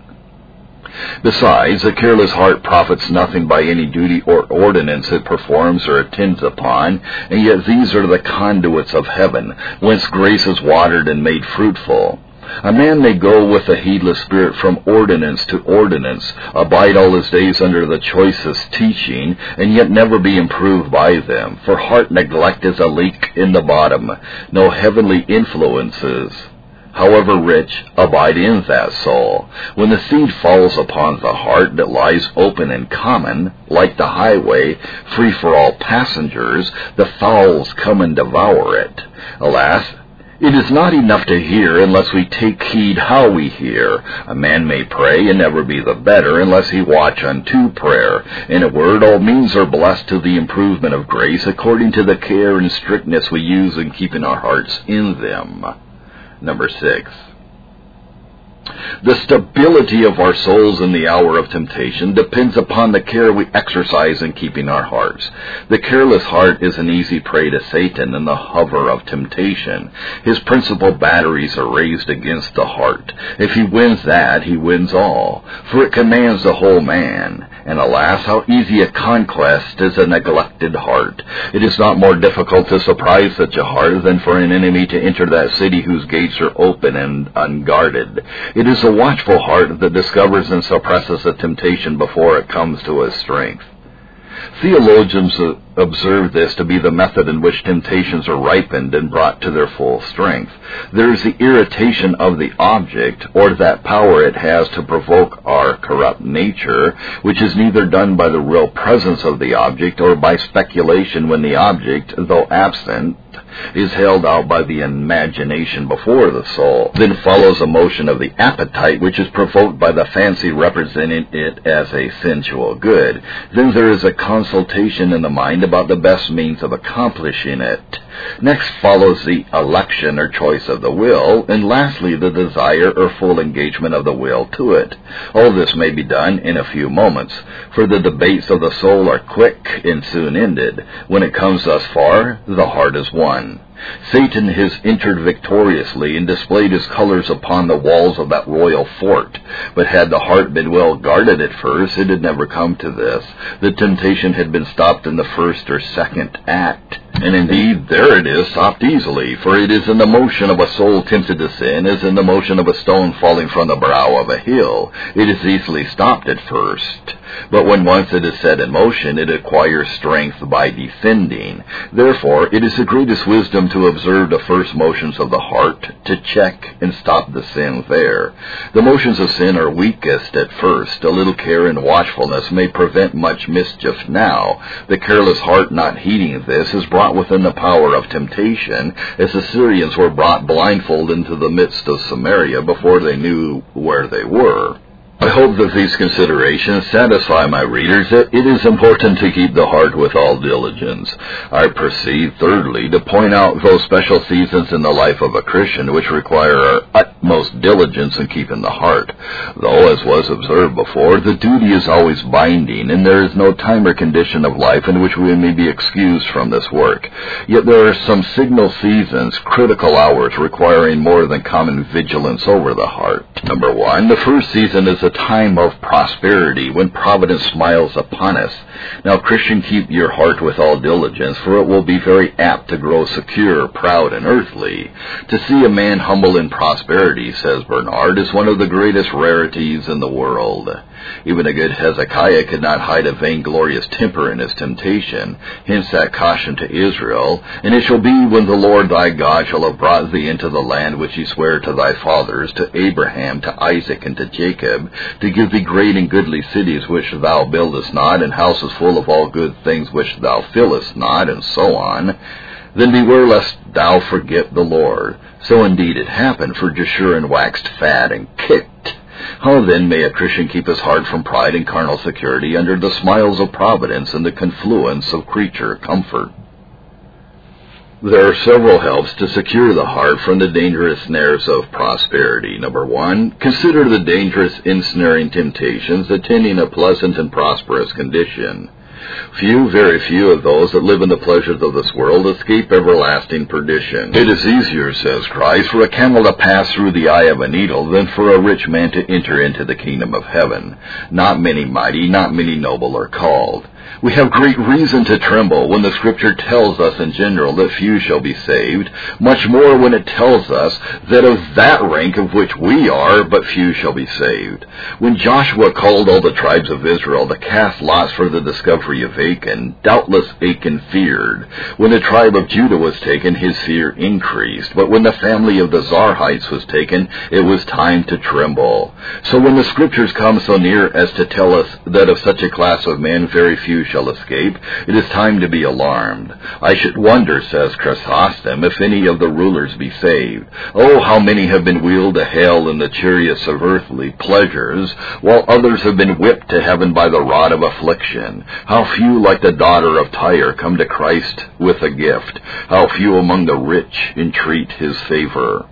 [SPEAKER 1] Besides, a careless heart profits nothing by any duty or ordinance it performs or attends upon, and yet these are the conduits of heaven, whence grace is watered and made fruitful. A man may go with a heedless spirit from ordinance to ordinance, abide all his days under the choicest teaching, and yet never be improved by them, for heart neglect is a leak in the bottom. No heavenly influences, however rich, abide in that soul. When the seed falls upon the heart that lies open and common, like the highway, free for all passengers, the fowls come and devour it. Alas, it is not enough to hear unless we take heed how we hear. A man may pray and never be the better unless he watch unto prayer. In a word, all means are blessed to the improvement of grace according to the care and strictness we use in keeping our hearts in them. Number 6. The stability of our souls in the hour of temptation depends upon the care we exercise in keeping our hearts. The careless heart is an easy prey to Satan in the hover of temptation. His principal batteries are raised against the heart. If he wins that, he wins all, for it commands the whole man. And alas, how easy a conquest is a neglected heart. It is not more difficult to surprise such a heart than for an enemy to enter that city whose gates are open and unguarded. It is a watchful heart that discovers and suppresses a temptation before it comes to its strength. Theologians observe this to be the method in which temptations are ripened and brought to their full strength. There is the irritation of the object, or that power it has to provoke our corrupt nature, which is neither done by the real presence of the object or by speculation when the object, though absent, is held out by the imagination before the soul. Then follows a motion of the appetite, which is provoked by the fancy representing it as a sensual good. Then there is a consultation in the mind about the best means of accomplishing it. Next follows the election or choice of the will, and lastly the desire or full engagement of the will to it. All this may be done in a few moments, for the debates of the soul are quick and soon ended. When it comes thus far, the heart is won. Satan has entered victoriously and displayed his colors upon the walls of that royal fort. But had the heart been well guarded at first, it had never come to this. The temptation had been stopped in the first or second act. And indeed, there it is, stopped easily, for it is in the motion of a soul tempted to sin, as in the motion of a stone falling from the brow of a hill. It is easily stopped at first. But when once it is set in motion, it acquires strength by defending. Therefore, it is the greatest wisdom to observe the first motions of the heart, to check and stop the sin there. The motions of sin are weakest at first. A little care and watchfulness may prevent much mischief now. The careless heart, not heeding this, is brought within the power of temptation, as the Syrians were brought blindfold into the midst of Samaria before they knew where they were. I hope that these considerations satisfy my readers that it is important to keep the heart with all diligence. I proceed, thirdly, to point out those special seasons in the life of a Christian which require our utmost diligence in keeping the heart. Though, as was observed before, the duty is always binding, and there is no time or condition of life in which we may be excused from this work. Yet there are some signal seasons, critical hours, requiring more than common vigilance over the heart. Number 1, the first season is a time of prosperity, when providence smiles upon us. Now, Christian, keep your heart with all diligence, for it will be very apt to grow secure, proud, and earthly. To see a man humble in prosperity, says Bernard, is one of the greatest rarities in the world. Even a good Hezekiah could not hide a vainglorious temper in his temptation. Hence that caution to Israel, and it shall be when the Lord thy God shall have brought thee into the land which he sware to thy fathers, to Abraham, to Isaac, and to Jacob, to give thee great and goodly cities which thou buildest not, and houses full of all good things which thou fillest not, and so on. Then beware lest thou forget the Lord. So indeed it happened, for Jeshurun waxed fat and kicked. How then may a Christian keep his heart from pride and carnal security under the smiles of providence and the confluence of creature comfort? There are several helps to secure the heart from the dangerous snares of prosperity. Number 1, consider the dangerous ensnaring temptations attending a pleasant and prosperous condition. Few, very few of those that live in the pleasures of this world escape everlasting perdition. It is easier, says Christ, for a camel to pass through the eye of a needle than for a rich man to enter into the kingdom of heaven. Not many mighty, not many noble are called. We have great reason to tremble when the Scripture tells us in general that few shall be saved, much more when it tells us that of that rank of which we are, but few shall be saved. When Joshua called all the tribes of Israel to cast lots for the discovery of Achan, doubtless Achan feared. When the tribe of Judah was taken, his fear increased. But when the family of the Zarhites was taken, it was time to tremble. So when the Scriptures come so near as to tell us that of such a class of men very few shall escape, it is time to be alarmed. I should wonder, says Chrysostom, if any of the rulers be saved. Oh, how many have been wheeled to hell in the chariots of earthly pleasures, while others have been whipped to heaven by the rod of affliction. How few, like the daughter of Tyre, come to Christ with a gift. How few among the rich entreat his favor.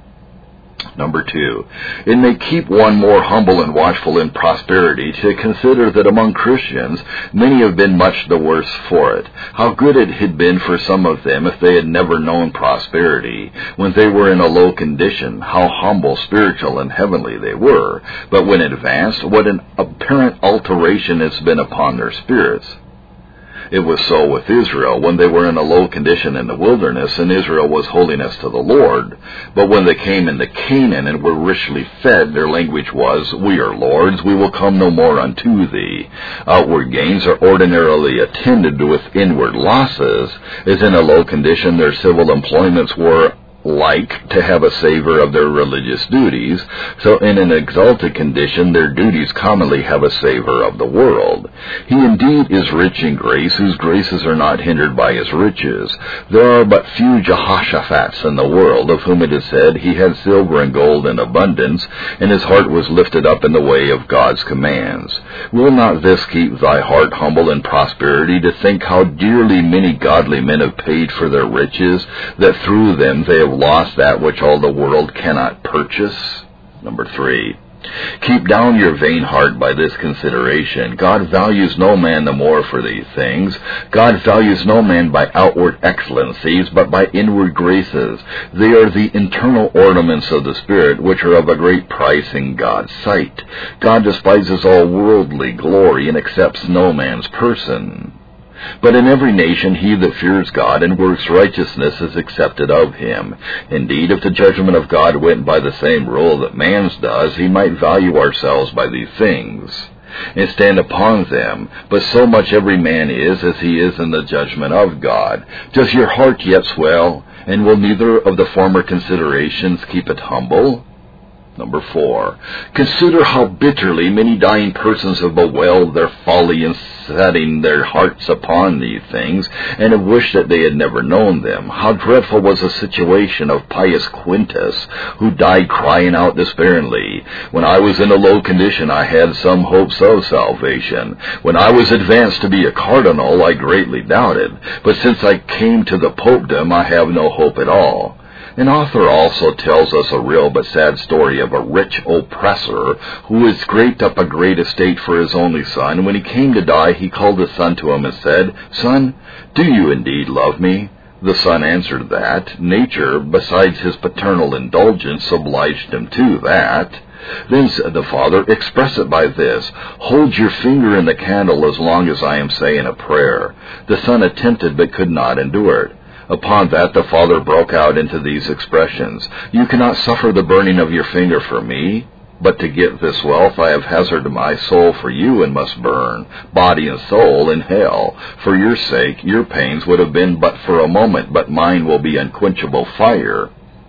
[SPEAKER 1] Number 2, it may keep one more humble and watchful in prosperity to consider that among Christians many have been much the worse for it. How good it had been for some of them if they had never known prosperity. When they were in a low condition, how humble, spiritual, and heavenly they were. But when advanced, what an apparent alteration has been upon their spirits. It was so with Israel when they were in a low condition in the wilderness, and Israel was holiness to the Lord. But when they came into Canaan and were richly fed, their language was, "We are Lord's, we will come no more unto thee." Outward gains are ordinarily attended with inward losses, as in a low condition their civil employments were like to have a savor of their religious duties, so in an exalted condition their duties commonly have a savor of the world. He indeed is rich in grace, whose graces are not hindered by his riches. There are but few Jehoshaphat's in the world, of whom it is said, he had silver and gold in abundance, and his heart was lifted up in the way of God's commands. Will not this keep thy heart humble in prosperity, to think how dearly many godly men have paid for their riches, that through them they have lost that which all the world cannot purchase? Number 3. Keep down your vain heart by this consideration. God values no man the more for these things. God values no man by outward excellencies, but by inward graces. They are the internal ornaments of the Spirit, which are of a great price in God's sight. God despises all worldly glory and accepts no man's person. But in every nation he that fears God and works righteousness is accepted of him. Indeed, if the judgment of God went by the same rule that man's does, he might value ourselves by these things, and stand upon them. But so much every man is as he is in the judgment of God. Does your heart yet swell, and will neither of the former considerations keep it humble? Number 4, consider how bitterly many dying persons have bewailed their folly in setting their hearts upon these things, and have wished that they had never known them. How dreadful was the situation of Pius Quintus, who died crying out despairingly, "When I was in a low condition, I had some hopes of salvation. When I was advanced to be a cardinal, I greatly doubted. But since I came to the popedom, I have no hope at all." An author also tells us a real but sad story of a rich oppressor who had scraped up a great estate for his only son. When he came to die, he called his son to him and said, "Son, do you indeed love me?" The son answered that nature, besides his paternal indulgence, obliged him to that. Then said the father, "Express it by this: hold your finger in the candle as long as I am saying a prayer." The son attempted but could not endure it. Upon that the father broke out into these expressions: "You cannot suffer the burning of your finger for me, but to get this wealth I have hazarded my soul for you, and must burn, body and soul, in hell. For your sake your pains would have been but for a moment, but mine will be unquenchable fire."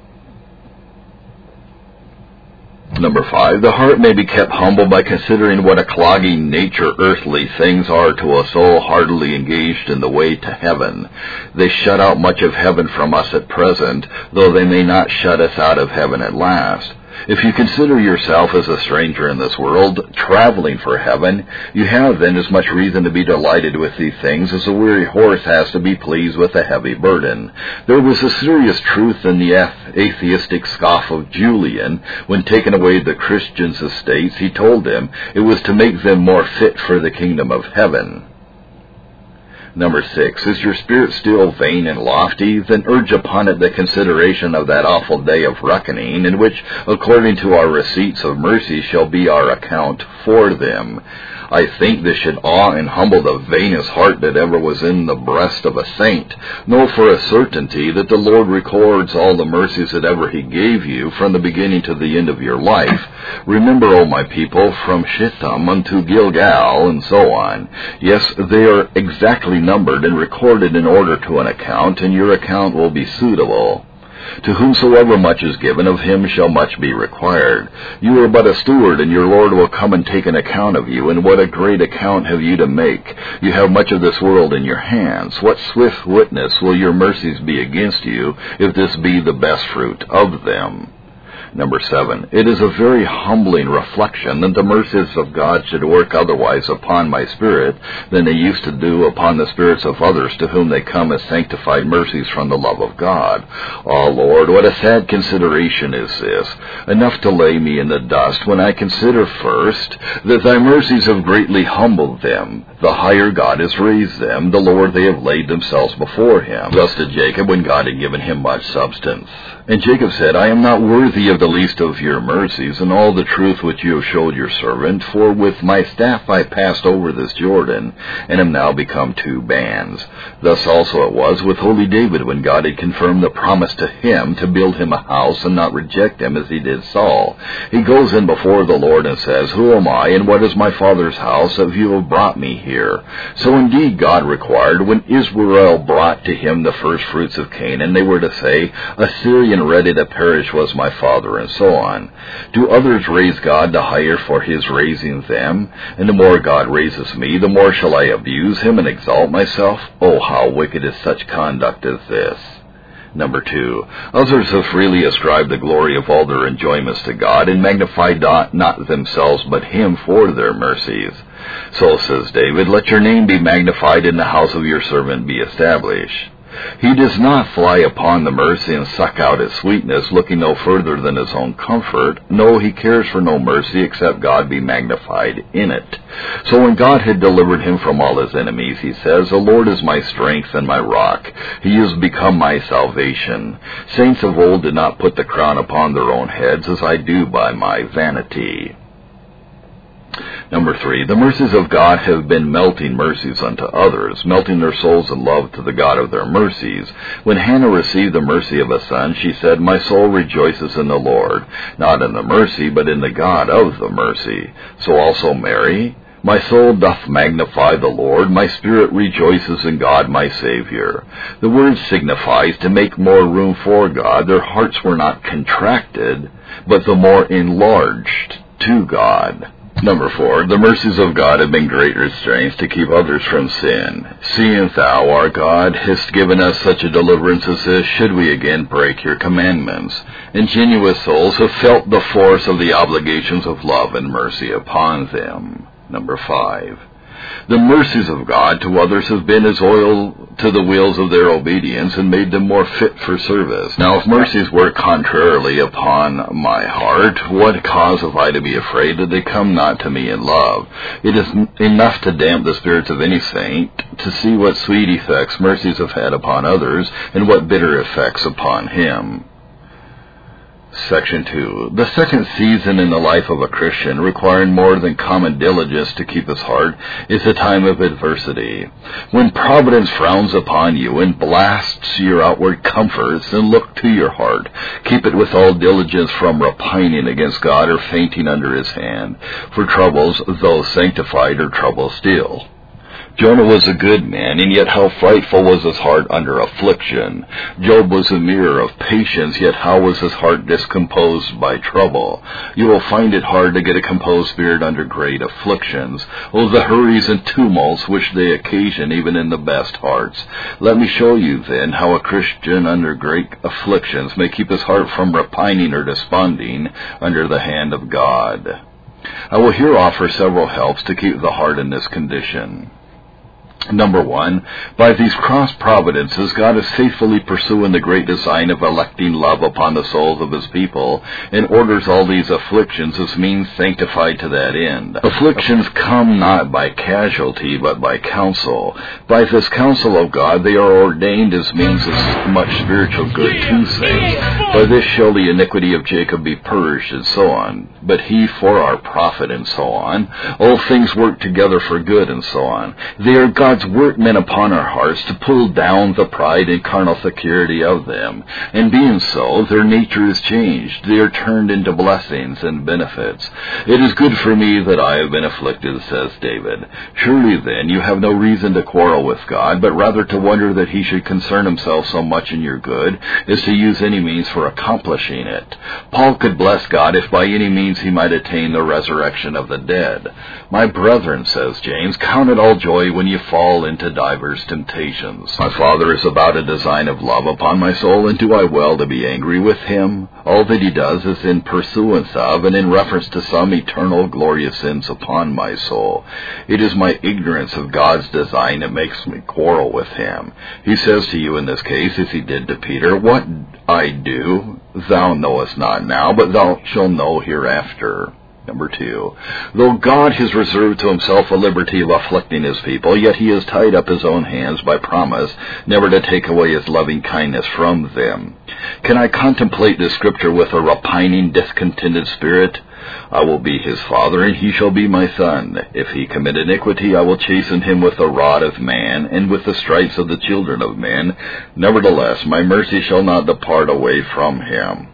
[SPEAKER 1] Number 5, the heart may be kept humble by considering what a clogging nature earthly things are to a soul heartily engaged in the way to heaven. They shut out much of heaven from us at present, though they may not shut us out of heaven at last. If you consider yourself as a stranger in this world, traveling for heaven, you have then as much reason to be delighted with these things as a weary horse has to be pleased with a heavy burden. There was a serious truth in the atheistic scoff of Julian. When taken away the Christians' estates, he told them it was to make them more fit for the kingdom of heaven. Number 6, is your spirit still vain and lofty? Then urge upon it the consideration of that awful day of reckoning, in which, according to our receipts of mercy, shall be our account for them. I think this should awe and humble the vainest heart that ever was in the breast of a saint. Know for a certainty that the Lord records all the mercies that ever he gave you, from the beginning to the end of your life. Remember, O my people, from Shittim unto Gilgal, and so on. Yes, they are exactly numbered and recorded in order to an account, and your account will be suitable. To whomsoever much is given, of him shall much be required. You are but a steward, and your Lord will come and take an account of you. And what a great account have you to make! You have much of this world in your hands. What swift witness will your mercies be against you, if this be the best fruit of them? Number 7, it is a very humbling reflection that the mercies of God should work otherwise upon my spirit than they used to do upon the spirits of others to whom they come as sanctified mercies from the love of God. Oh Lord, what a sad consideration is this! Enough to lay me in the dust when I consider first that thy mercies have greatly humbled them. The higher God has raised them, the lower they have laid themselves before him. Thus did Jacob when God had given him much substance. And Jacob said, I am not worthy of the least of your mercies, and all the truth which you have showed your servant, for with my staff I passed over this Jordan, and am now become 2 bands. Thus also it was with holy David, when God had confirmed the promise to him to build him a house, and not reject him as he did Saul. He goes in before the Lord and says, Who am I, and what is my father's house, that you have brought me here? So indeed God required, when Israel brought to him the first fruits of Canaan, they were to say, Assyrian ready to perish was my father, and so on. Do others raise God the higher for his raising them? And the more God raises me, the more shall I abuse him and exalt myself? Oh, how wicked is such conduct as this! Number 2, others have freely ascribed the glory of all their enjoyments to God, and magnified not themselves but him for their mercies. So says David, Let your name be magnified, and the house of your servant be established. He does not fly upon the mercy and suck out its sweetness, looking no further than his own comfort. No, he cares for no mercy except God be magnified in it. So when God had delivered him from all his enemies, he says, "The Lord is my strength and my rock. He has become my salvation. Saints of old did not put the crown upon their own heads, as I do by my vanity." Number 3, the mercies of God have been melting mercies unto others, melting their souls in love to the God of their mercies. When Hannah received the mercy of a son, she said, "My soul rejoices in the Lord, not in the mercy, but in the God of the mercy." So also Mary, "My soul doth magnify the Lord, my spirit rejoices in God my Savior." The word signifies to make more room for God. Their hearts were not contracted, but the more enlarged to God. Number 4, the mercies of God have been great restraints to keep others from sin. "Seeing thou, our God, hast given us such a deliverance as this, should we again break your commandments?" Ingenuous souls have felt the force of the obligations of love and mercy upon them. Number 5, the mercies of God to others have been as oil to the wheels of their obedience and made them more fit for service. Now, if mercies work contrarily upon my heart, what cause have I to be afraid that they come not to me in love? It is enough to damp the spirits of any saint to see what sweet effects mercies have had upon others and what bitter effects upon him. Section 2. The second season in the life of a Christian, requiring more than common diligence to keep his heart, is the time of adversity. When providence frowns upon you and blasts your outward comforts, then look to your heart. Keep it with all diligence from repining against God or fainting under his hand. For troubles, though sanctified, are trouble still. Jonah was a good man, and yet how frightful was his heart under affliction. Job was a mirror of patience, yet how was his heart discomposed by trouble. You will find it hard to get a composed spirit under great afflictions. Oh, the hurries and tumults which they occasion even in the best hearts. Let me show you, then, how a Christian under great afflictions may keep his heart from repining or desponding under the hand of God. I will here offer several helps to keep the heart in this condition. Number 1, by these cross providences, God is faithfully pursuing the great design of electing love upon the souls of his people, and orders all these afflictions as means sanctified to that end. Afflictions come not by casualty, but by counsel. By this counsel of God, they are ordained as means of much spiritual good to saints. By this shall the iniquity of Jacob be purged, and so on. But he for our profit, and so on. All things work together for good, and so on. They are God's workmen upon our hearts to pull down the pride and carnal security of them. And being so, their nature is changed. They are turned into blessings and benefits. "It is good for me that I have been afflicted," says David. Surely then you have no reason to quarrel with God, but rather to wonder that he should concern himself so much in your good as to use any means for accomplishing it. Paul could bless God if by any means he might attain the resurrection of the dead. "My brethren," says James, "count it all joy when you fall into divers temptations. My Father is about a design of love upon my soul, and do I well to be angry with him? All that he does is in pursuance of and in reference to some eternal glorious sins upon my soul. It is my ignorance of God's design that makes me quarrel with him. He says to you in this case, as he did to Peter, 'What I do, thou knowest not now, but thou shalt know hereafter.'" Number 2, though God has reserved to himself a liberty of afflicting his people, yet he has tied up his own hands by promise never to take away his loving kindness from them. Can I contemplate this scripture with a repining, discontented spirit? "I will be his father, and he shall be my son. If he commit iniquity, I will chasten him with the rod of man, and with the stripes of the children of men. Nevertheless, my mercy shall not depart away from him."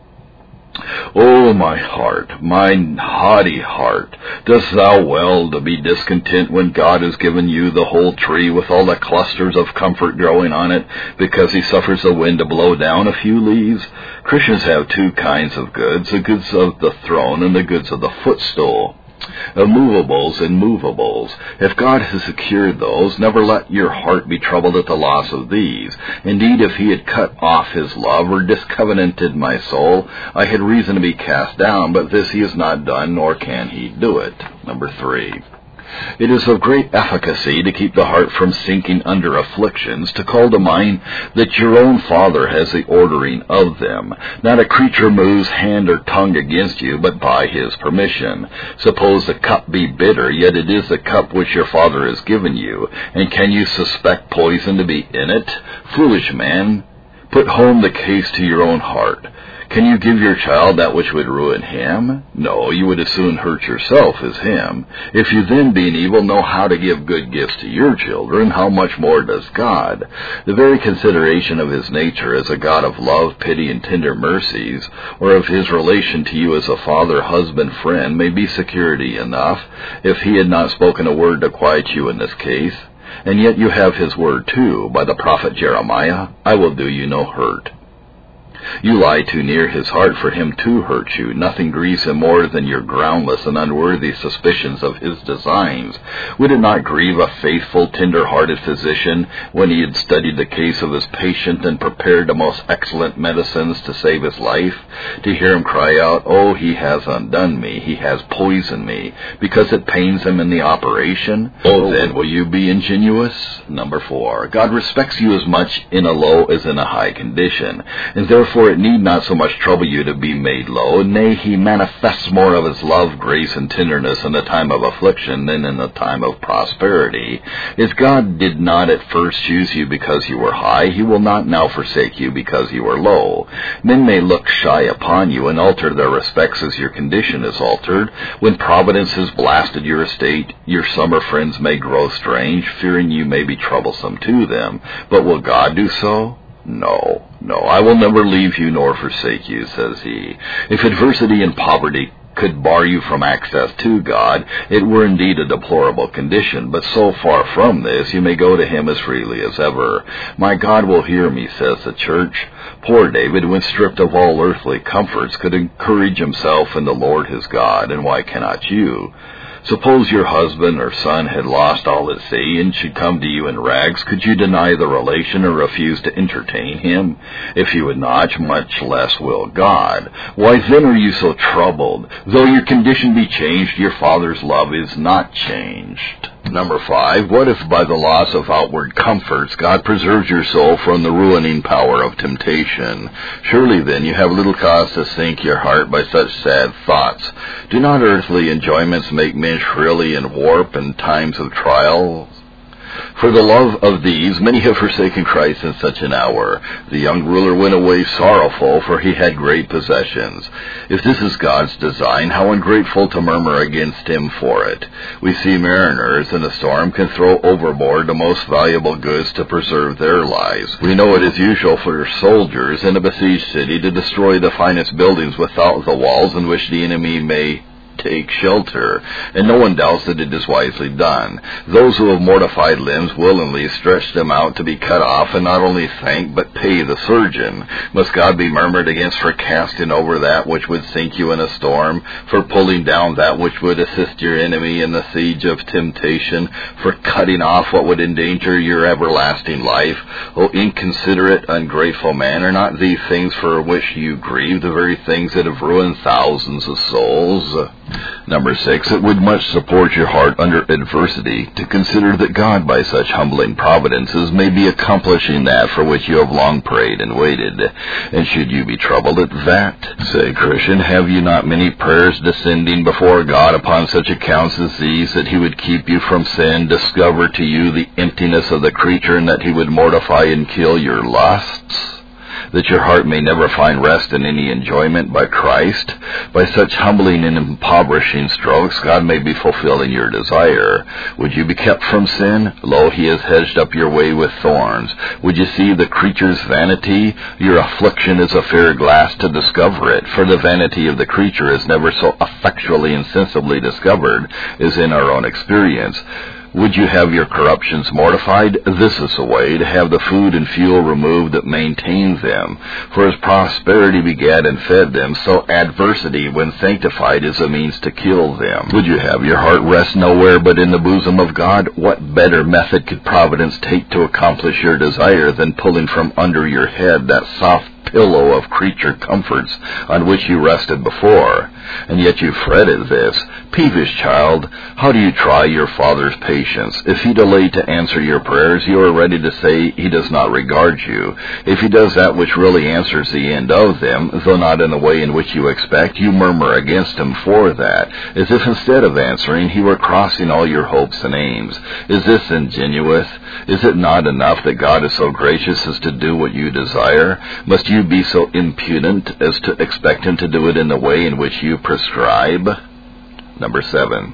[SPEAKER 1] O my heart, my haughty heart, dost thou well to be discontent when God has given you the whole tree with all the clusters of comfort growing on it, because he suffers the wind to blow down a few leaves? Christians have two kinds of goods, the goods of the throne and the goods of the footstool. Movables and movables. If God has secured those, never let your heart be troubled at the loss of these. Indeed, if he had cut off his love or discovenanted my soul, I had reason to be cast down, but this he has not done, nor can he do it. Number 3. It is of great efficacy to keep the heart from sinking under afflictions, to call to mind that your own Father has the ordering of them. Not a creature moves hand or tongue against you, but by his permission. Suppose the cup be bitter, yet it is the cup which your Father has given you, and can you suspect poison to be in it? Foolish man, put home the case to your own heart. Can you give your child that which would ruin him? No, you would as soon hurt yourself as him. If you then, being evil, know how to give good gifts to your children, how much more does God? The very consideration of his nature as a God of love, pity, and tender mercies, or of his relation to you as a father, husband, friend, may be security enough, if he had not spoken a word to quiet you in this case. And yet you have his word too, by the prophet Jeremiah, I will do you no hurt. You lie too near his heart for him to hurt you. Nothing grieves him more than your groundless and unworthy suspicions of his designs. Would it not grieve a faithful, tender-hearted physician when he had studied the case of his patient and prepared the most excellent medicines to save his life, to hear him cry out, "Oh, he has undone me, he has poisoned me," because it pains him in the operation? Oh, then will you be ingenuous? Number 4, God respects you as much in a low as in a high condition, and therefore it need not so much trouble you to be made low. Nay, he manifests more of his love, grace, and tenderness in the time of affliction than in the time of prosperity. If God did not at first choose you because you were high, he will not now forsake you because you are low. Men may look shy upon you and alter their respects as your condition is altered. When providence has blasted your estate, your summer friends may grow strange, fearing you may be troublesome to them. But will God do so? No, I will never leave you nor forsake you, says he. If adversity and poverty could bar you from access to God, it were indeed a deplorable condition, but so far from this, you may go to him as freely as ever. My God will hear me, says the church. Poor David, when stripped of all earthly comforts, could encourage himself in the Lord his God, and why cannot you? Suppose your husband or son had lost all at sea and should come to you in rags, could you deny the relation or refuse to entertain him? If you would not, much less will God. Why then are you so troubled? Though your condition be changed, your Father's love is not changed. Number 5, what if by the loss of outward comforts God preserves your soul from the ruining power of temptation? Surely then you have little cause to sink your heart by such sad thoughts. Do not earthly enjoyments make men shrilly and warp in times of trial? For the love of these, many have forsaken Christ in such an hour. The young ruler went away sorrowful, for he had great possessions. If this is God's design, how ungrateful to murmur against him for it. We see mariners in a storm can throw overboard the most valuable goods to preserve their lives. We know it is usual for soldiers in a besieged city to destroy the finest buildings without the walls in which the enemy may take shelter, and no one doubts that it is wisely done. Those who have mortified limbs willingly stretch them out to be cut off, and not only thank but pay the surgeon. Must God be murmured against for casting over that which would sink you in a storm, for pulling down that which would assist your enemy in the siege of temptation, for cutting off what would endanger your everlasting life? O inconsiderate, ungrateful man, are not these things for which you grieve the very things that have ruined thousands of souls? Number 6, it would much support your heart under adversity to consider that God, by such humbling providences, may be accomplishing that for which you have long prayed and waited. And should you be troubled at that, say, Christian, have you not many prayers descending before God upon such accounts as these, that he would keep you from sin, discover to you the emptiness of the creature, and that he would mortify and kill your lusts? That your heart may never find rest in any enjoyment by Christ? By such humbling and impoverishing strokes, God may be fulfilling your desire. Would you be kept from sin? Lo, he has hedged up your way with thorns. Would you see the creature's vanity? Your affliction is a fair glass to discover it, for the vanity of the creature is never so effectually and sensibly discovered as in our own experience. Would you have your corruptions mortified? This is the way, to have the food and fuel removed that maintains them. For as prosperity begat and fed them, so adversity, when sanctified, is a means to kill them. Would you have your heart rest nowhere but in the bosom of God? What better method could Providence take to accomplish your desire than pulling from under your head that soft pillow of creature comforts on which you rested before, and yet you fret at this. Peevish child, how do you try your Father's patience? If he delay to answer your prayers, you are ready to say he does not regard you. If he does that which really answers the end of them, though not in the way in which you expect, you murmur against him for that, as if instead of answering, he were crossing all your hopes and aims. Is this ingenuous? Is it not enough that God is so gracious as to do what you desire? Must you be so impudent as to expect him to do it in the way in which you prescribe? Number 7.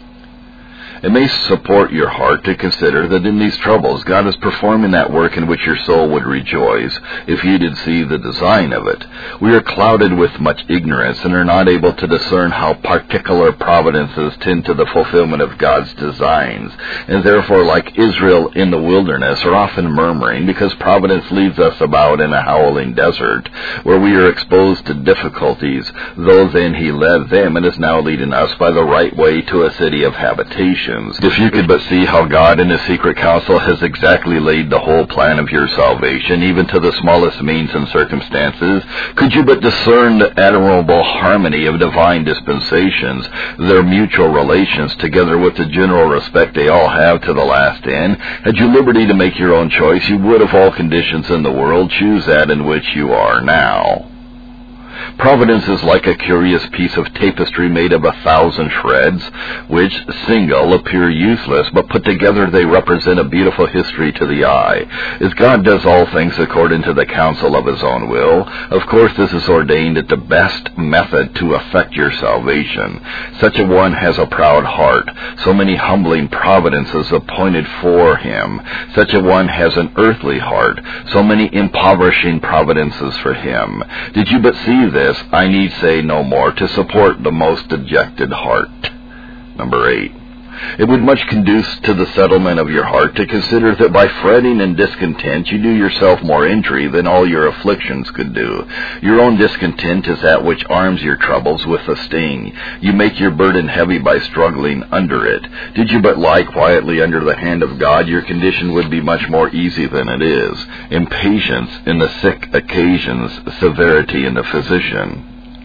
[SPEAKER 1] It may support your heart to consider that in these troubles God is performing that work in which your soul would rejoice, if you did see the design of it. We are clouded with much ignorance and are not able to discern how particular providences tend to the fulfillment of God's designs, and therefore, like Israel in the wilderness, are often murmuring because providence leads us about in a howling desert, where we are exposed to difficulties, though then he led them and is now leading us by the right way to a city of habitation. If you could but see how God in his secret counsel has exactly laid the whole plan of your salvation, even to the smallest means and circumstances, could you but discern the admirable harmony of divine dispensations, their mutual relations, together with the general respect they all have to the last end, had you liberty to make your own choice, you would, of all conditions in the world, choose that in which you are now. Providence is like a curious piece of tapestry made of 1,000 shreds, which, single, appear useless, but put together they represent a beautiful history to the eye. As God does all things according to the counsel of his own will, of course this is ordained at the best method to effect your salvation. Such a one has a proud heart, so many humbling providences appointed for him. Such a one has an earthly heart, so many impoverishing providences for him. Did you but see this, I need say no more to support the most dejected heart. Number 8. It would much conduce to the settlement of your heart to consider that by fretting and discontent you do yourself more injury than all your afflictions could do. Your own discontent is that which arms your troubles with a sting. You make your burden heavy by struggling under it. Did you but lie quietly under the hand of God, your condition would be much more easy than it is. Impatience in the sick occasions severity in the physician.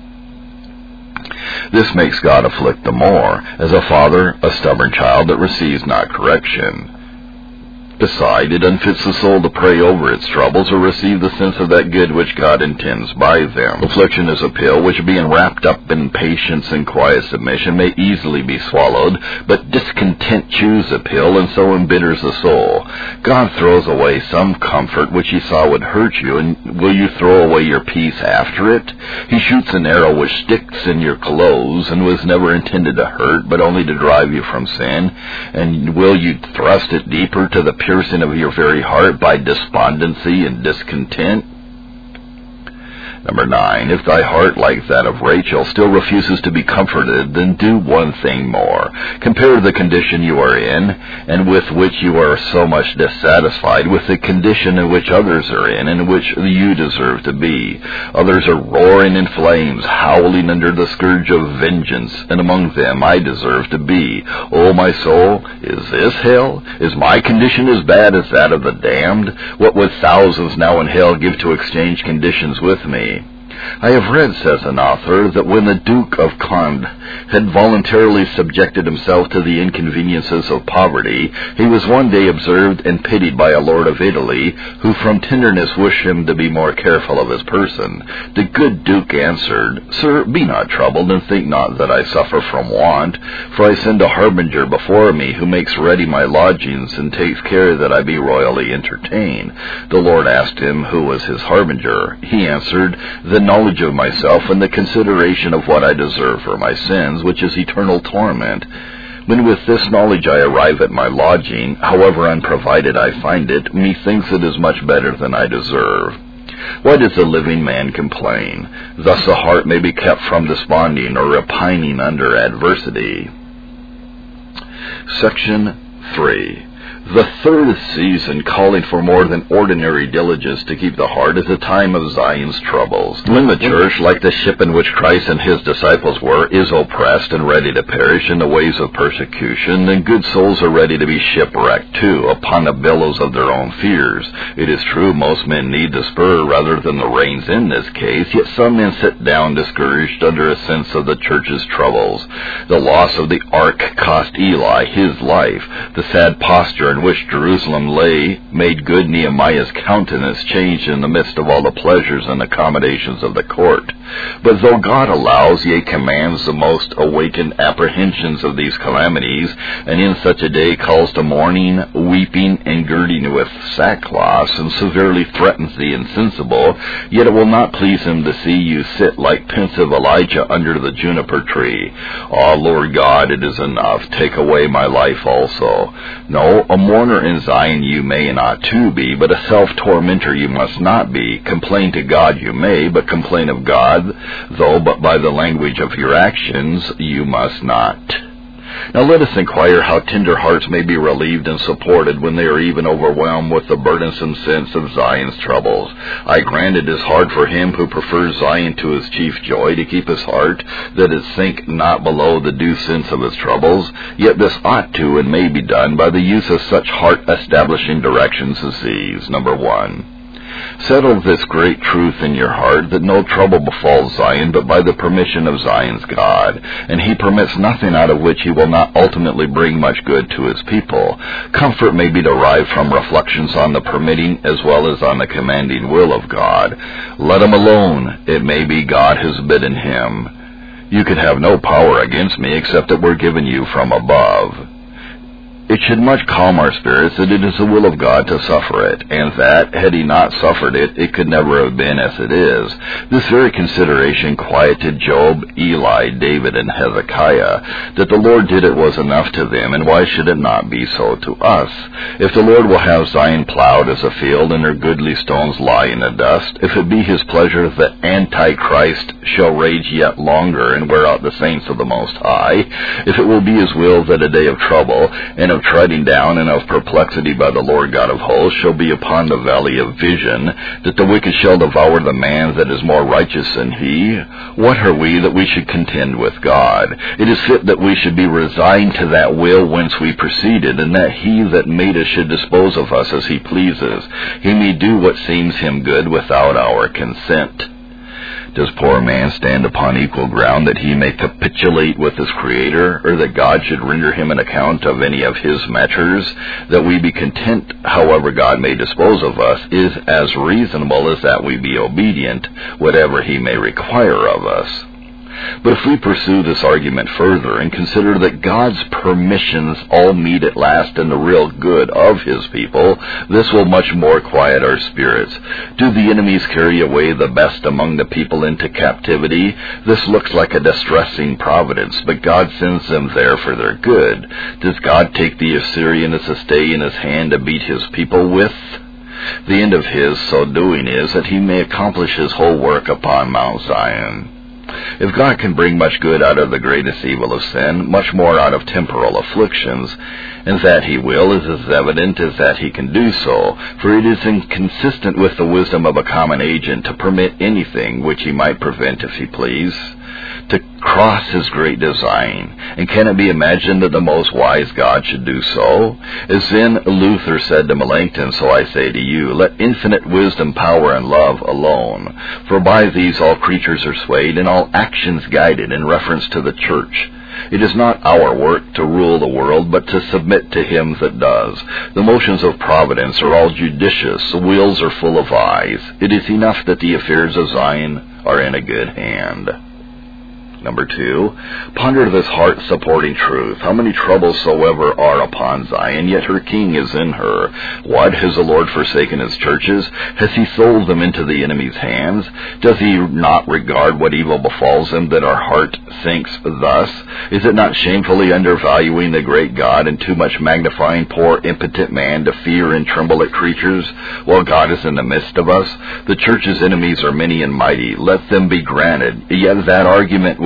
[SPEAKER 1] This makes God afflict the more, as a father a stubborn child that receives not correction. Beside, it unfits the soul to pray over its troubles or receive the sense of that good which God intends by them. Affliction is a pill which, being wrapped up in patience and quiet submission, may easily be swallowed, but discontent chews the pill and so embitters the soul. God throws away some comfort which he saw would hurt you, and will you throw away your peace after it? He shoots an arrow which sticks in your clothes and was never intended to hurt, but only to drive you from sin, and will you thrust it deeper to the piercing of your very heart by despondency and discontent? Number 9, if thy heart, like that of Rachel, still refuses to be comforted, then do one thing more. Compare the condition you are in, and with which you are so much dissatisfied, with the condition in which others are in, and which you deserve to be. Others are roaring in flames, howling under the scourge of vengeance, and among them I deserve to be. O my soul, is this hell? Is my condition as bad as that of the damned? What would thousands now in hell give to exchange conditions with me? I have read, says an author, that when the Duke of Conde had voluntarily subjected himself to the inconveniences of poverty, he was one day observed and pitied by a lord of Italy, who from tenderness wished him to be more careful of his person. The good Duke answered, Sir, be not troubled, and think not that I suffer from want, for I send a harbinger before me, who makes ready my lodgings, and takes care that I be royally entertained. The Lord asked him who was his harbinger. He answered, The knowledge of myself and the consideration of what I deserve for my sins, which is eternal torment. When with this knowledge I arrive at my lodging, however unprovided I find it, methinks it is much better than I deserve. Why does the living man complain? Thus the heart may be kept from desponding or repining under adversity. Section 3. The third season, calling for more than ordinary diligence to keep the heart, is a time of Zion's troubles. When the church, like the ship in which Christ and his disciples were, is oppressed and ready to perish in the waves of persecution, then good souls are ready to be shipwrecked too, upon the billows of their own fears. It is true most men need the spur rather than the reins in this case, yet some men sit down discouraged under a sense of the church's troubles. The loss of the ark cost Eli his life. The sad posture in which Jerusalem lay made good Nehemiah's countenance change in the midst of all the pleasures and accommodations of the court. But though God allows, yea, commands the most awakened apprehensions of these calamities, and in such a day calls to mourning, weeping, and girding with sackcloth, and severely threatens the insensible, yet it will not please him to see you sit like pensive Elijah under the juniper tree. Ah, Lord God, it is enough. Take away my life also. No, a mourner in Zion you may not too be, but a self-tormentor you must not be. Complain to God you may, but complain of God, though but by the language of your actions you must not. Now let us inquire how tender hearts may be relieved and supported when they are even overwhelmed with the burdensome sense of Zion's troubles. I grant it is hard for him who prefers Zion to his chief joy to keep his heart, that it sink not below the due sense of his troubles, yet this ought to and may be done by the use of such heart-establishing directions as these. Number 1. Settle this great truth in your heart, that no trouble befalls Zion but by the permission of Zion's God, and he permits nothing out of which he will not ultimately bring much good to his people. Comfort may be derived from reflections on the permitting as well as on the commanding will of God. Let him alone. It may be God has bidden him. You could have no power against me except it were given you from above. It should much calm our spirits that it is the will of God to suffer it, and that, had he not suffered it, it could never have been as it is. This very consideration quieted Job, Eli, David, and Hezekiah. That the Lord did it was enough to them, and why should it not be so to us? If the Lord will have Zion plowed as a field, and her goodly stones lie in the dust, if it be his pleasure that Antichrist shall rage yet longer and wear out the saints of the Most High, if it will be his will that a day of trouble, and of treading down and of perplexity by the Lord God of hosts shall be upon the valley of vision, that the wicked shall devour the man that is more righteous than he, what are we that we should contend with God? It is fit that we should be resigned to that will whence we proceeded, and that he that made us should dispose of us as he pleases. He may do what seems him good without our consent. Does poor man stand upon equal ground that he may capitulate with his Creator, or that God should render him an account of any of his matters? That we be content, however God may dispose of us, is as reasonable as that we be obedient, whatever he may require of us. But if we pursue this argument further and consider that God's permissions all meet at last in the real good of his people, this will much more quiet our spirits. Do the enemies carry away the best among the people into captivity? This looks like a distressing providence, but God sends them there for their good. Does God take the Assyrian as a stay in his hand to beat his people with? The end of his so doing is that he may accomplish his whole work upon Mount Zion. If God can bring much good out of the greatest evil of sin, much more out of temporal afflictions, and that he will is as evident as that he can do so, for it is inconsistent with the wisdom of a common agent to permit anything which he might prevent if he please, to cross his great design. And can it be imagined that the most wise God should do so? As then Luther said to Melanchthon, so I say to you, let infinite wisdom, power, and love alone, for by these all creatures are swayed, and all actions guided in reference to the church. It is not our work to rule the world, but to submit to him that does. The motions of providence are all judicious, the wheels are full of eyes. It is enough that the affairs of Zion are in a good hand. Number 2, ponder this heart-supporting truth. How many troubles soever are upon Zion, yet her king is in her. What? Has the Lord forsaken his churches? Has he sold them into the enemy's hands? Does he not regard what evil befalls him, that our heart sinks thus? Is it not shamefully undervaluing the great God, and too much magnifying poor impotent man to fear and tremble at creatures, while God is in the midst of us? The church's enemies are many and mighty. Let them be granted. Yet that argument with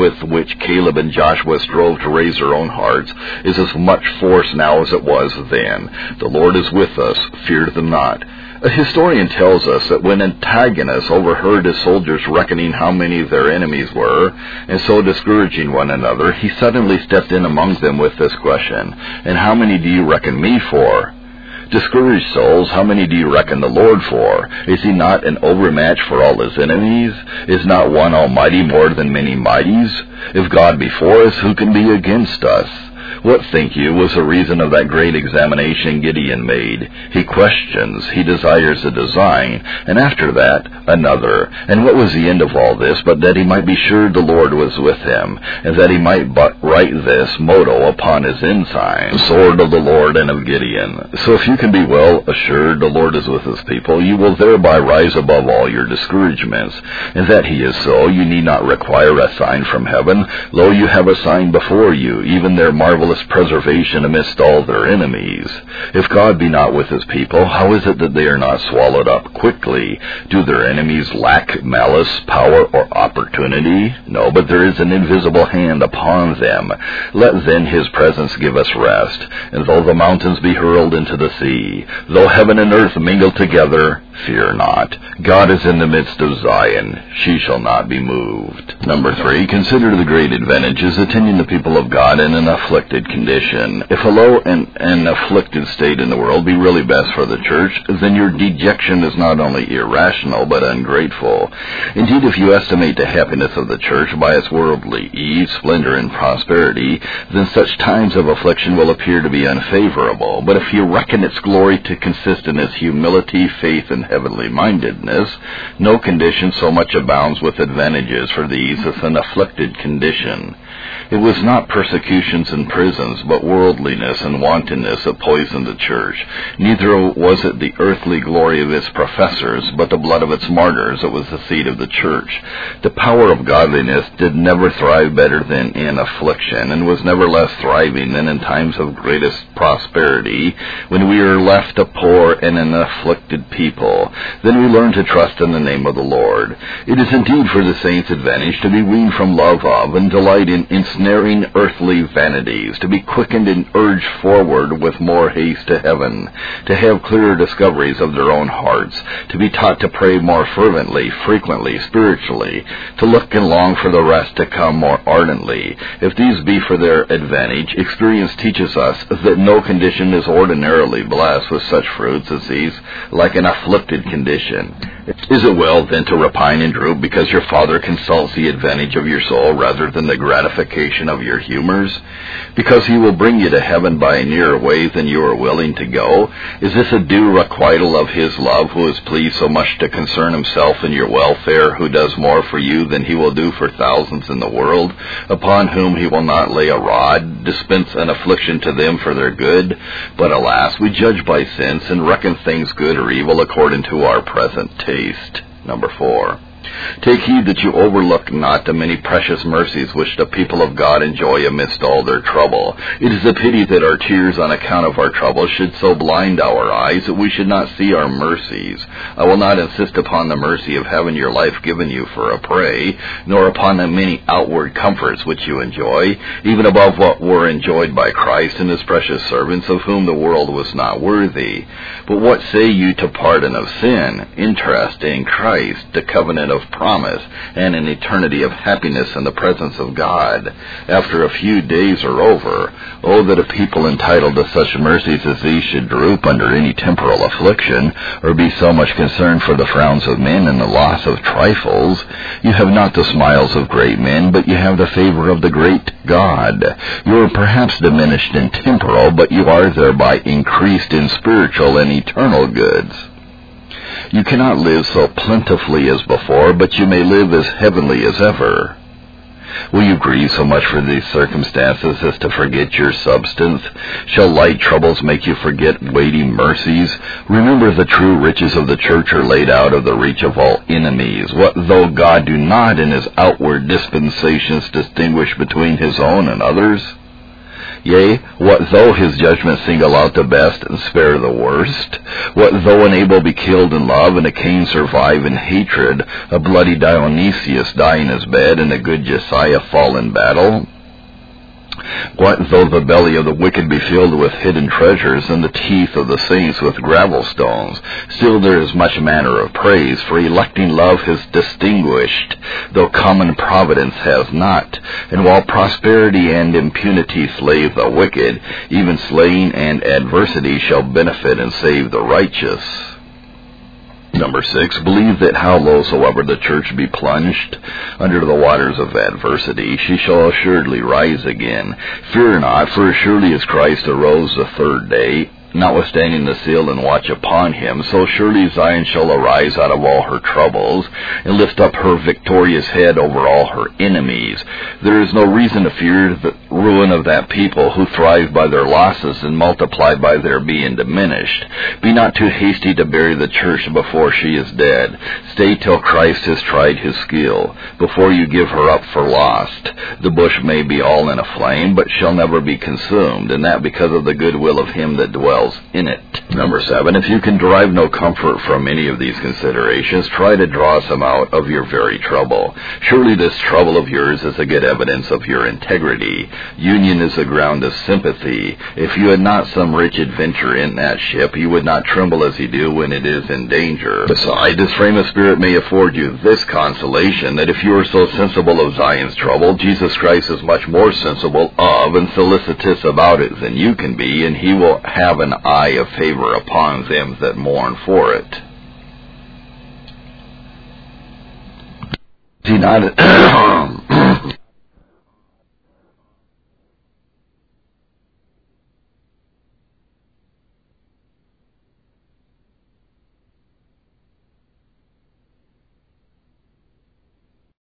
[SPEAKER 1] with which Caleb and Joshua strove to raise their own hearts is as much force now as it was then. The Lord is with us, fear them not. A historian tells us that when Antigonus overheard his soldiers reckoning how many their enemies were, and so discouraging one another, he suddenly stepped in among them with this question, "And how many do you reckon me for?" Discouraged souls, how many do you reckon the Lord for? Is he not an overmatch for all his enemies? Is not one almighty more than many mighties? If God be for us, who can be against us? What, think you, was the reason of that great examination Gideon made? He questions, he desires a design, and after that, another. And what was the end of all this, but that he might be sure the Lord was with him, and that he might but write this motto upon his ensign, Sword of the Lord and of Gideon. So if you can be well assured the Lord is with his people, you will thereby rise above all your discouragements. And that he is so, you need not require a sign from heaven. Lo, you have a sign before you, even their marvelous preservation amidst all their enemies. If God be not with his people, how is it that they are not swallowed up quickly? Do their enemies lack malice, power, or opportunity? No, but there is an invisible hand upon them. Let then his presence give us rest. And though the mountains be hurled into the sea, though heaven and earth mingle together, fear not. God is in the midst of Zion. She shall not be moved. Number 3, consider the great advantages attending the people of God in an afflicted condition. If a low and afflicted state in the world be really best for the church, then your dejection is not only irrational, but ungrateful. Indeed, if you estimate the happiness of the church by its worldly ease, splendor, and prosperity, then such times of affliction will appear to be unfavorable. But if you reckon its glory to consist in its humility, faith, and heavenly mindedness, no condition so much abounds with advantages for these as an afflicted condition. It was not persecutions and prisons, but worldliness and wantonness that poisoned the church. Neither was it the earthly glory of its professors, but the blood of its martyrs that was the seed of the church. The power of godliness did never thrive better than in affliction, and was never less thriving than in times of greatest prosperity, when we are left a poor and an afflicted people. Then we learn to trust in the name of the Lord. It is indeed for the saints' advantage to be weaned from love of and delight in ensnaring earthly vanities, to be quickened and urged forward with more haste to heaven, to have clearer discoveries of their own hearts, to be taught to pray more fervently, frequently, spiritually, to look and long for the rest to come more ardently. If these be for their advantage, experience teaches us that no condition is ordinarily blessed with such fruits as these, like an afflicted condition. Is it well, then, to repine and droop because your Father consults the advantage of your soul rather than the gratification of your humors? Because he will bring you to heaven by a nearer way than you are willing to go? Is this a due requital of his love, who is pleased so much to concern himself in your welfare, who does more for you than he will do for thousands in the world, upon whom he will not lay a rod, dispense an affliction to them for their good? But alas, we judge by sense, and reckon things good or evil according to our present taste. Number 4. Take heed that you overlook not the many precious mercies which the people of God enjoy amidst all their trouble. It is a pity that our tears on account of our trouble should so blind our eyes that we should not see our mercies. I will not insist upon the mercy of having your life given you for a prey, nor upon the many outward comforts which you enjoy, even above what were enjoyed by Christ and his precious servants, of whom the world was not worthy. But what say you to pardon of sin, interest in Christ, the covenant of promise, and an eternity of happiness in the presence of God, after a few days are over? Oh, that a people entitled to such mercies as these should droop under any temporal affliction, or be so much concerned for the frowns of men and the loss of trifles. You have not the smiles of great men, but you have the favor of the great God. You are perhaps diminished in temporal, but you are thereby increased in spiritual and eternal goods. You cannot live so plentifully as before, but you may live as heavenly as ever. Will you grieve so much for these circumstances as to forget your substance? Shall light troubles make you forget weighty mercies? Remember, the true riches of the church are laid out of the reach of all enemies. What though God do not in his outward dispensations distinguish between his own and others? Yea, what though his judgment single out the best and spare the worst? What though an Abel be killed in love and a Cain survive in hatred, a bloody Dionysius die in his bed and a good Josiah fall in battle? What though the belly of the wicked be filled with hidden treasures, and the teeth of the saints with gravel stones? Still there is much manner of praise, for electing love is distinguished, though common providence has not. And while prosperity and impunity slay the wicked, even slaying and adversity shall benefit and save the righteous. Number 6, believe that how low soever the church be plunged under the waters of adversity, she shall assuredly rise again. Fear not, for as surely as Christ arose the third day, notwithstanding the seal and watch upon him, so surely Zion shall arise out of all her troubles, and lift up her victorious head over all her enemies. There is no reason to fear the ruin of that people who thrive by their losses and multiply by their being diminished. Be not too hasty to bury the church before she is dead. Stay till Christ has tried his skill, before you give her up for lost. The bush may be all in a flame, but shall never be consumed, and that because of the goodwill of him that dwells in it. Number 7, if you can derive no comfort from any of these considerations, try to draw some out of your very trouble. Surely this trouble of yours is a good evidence of your integrity. Union is the ground of sympathy. If you had not some rich adventure in that ship, you would not tremble as you do when it is in danger. Besides, this frame of spirit may afford you this consolation, that if you are so sensible of Zion's trouble, Jesus Christ is much more sensible of and solicitous about it than you can be, and he will have an eye of favor upon them that mourn for it. Is he not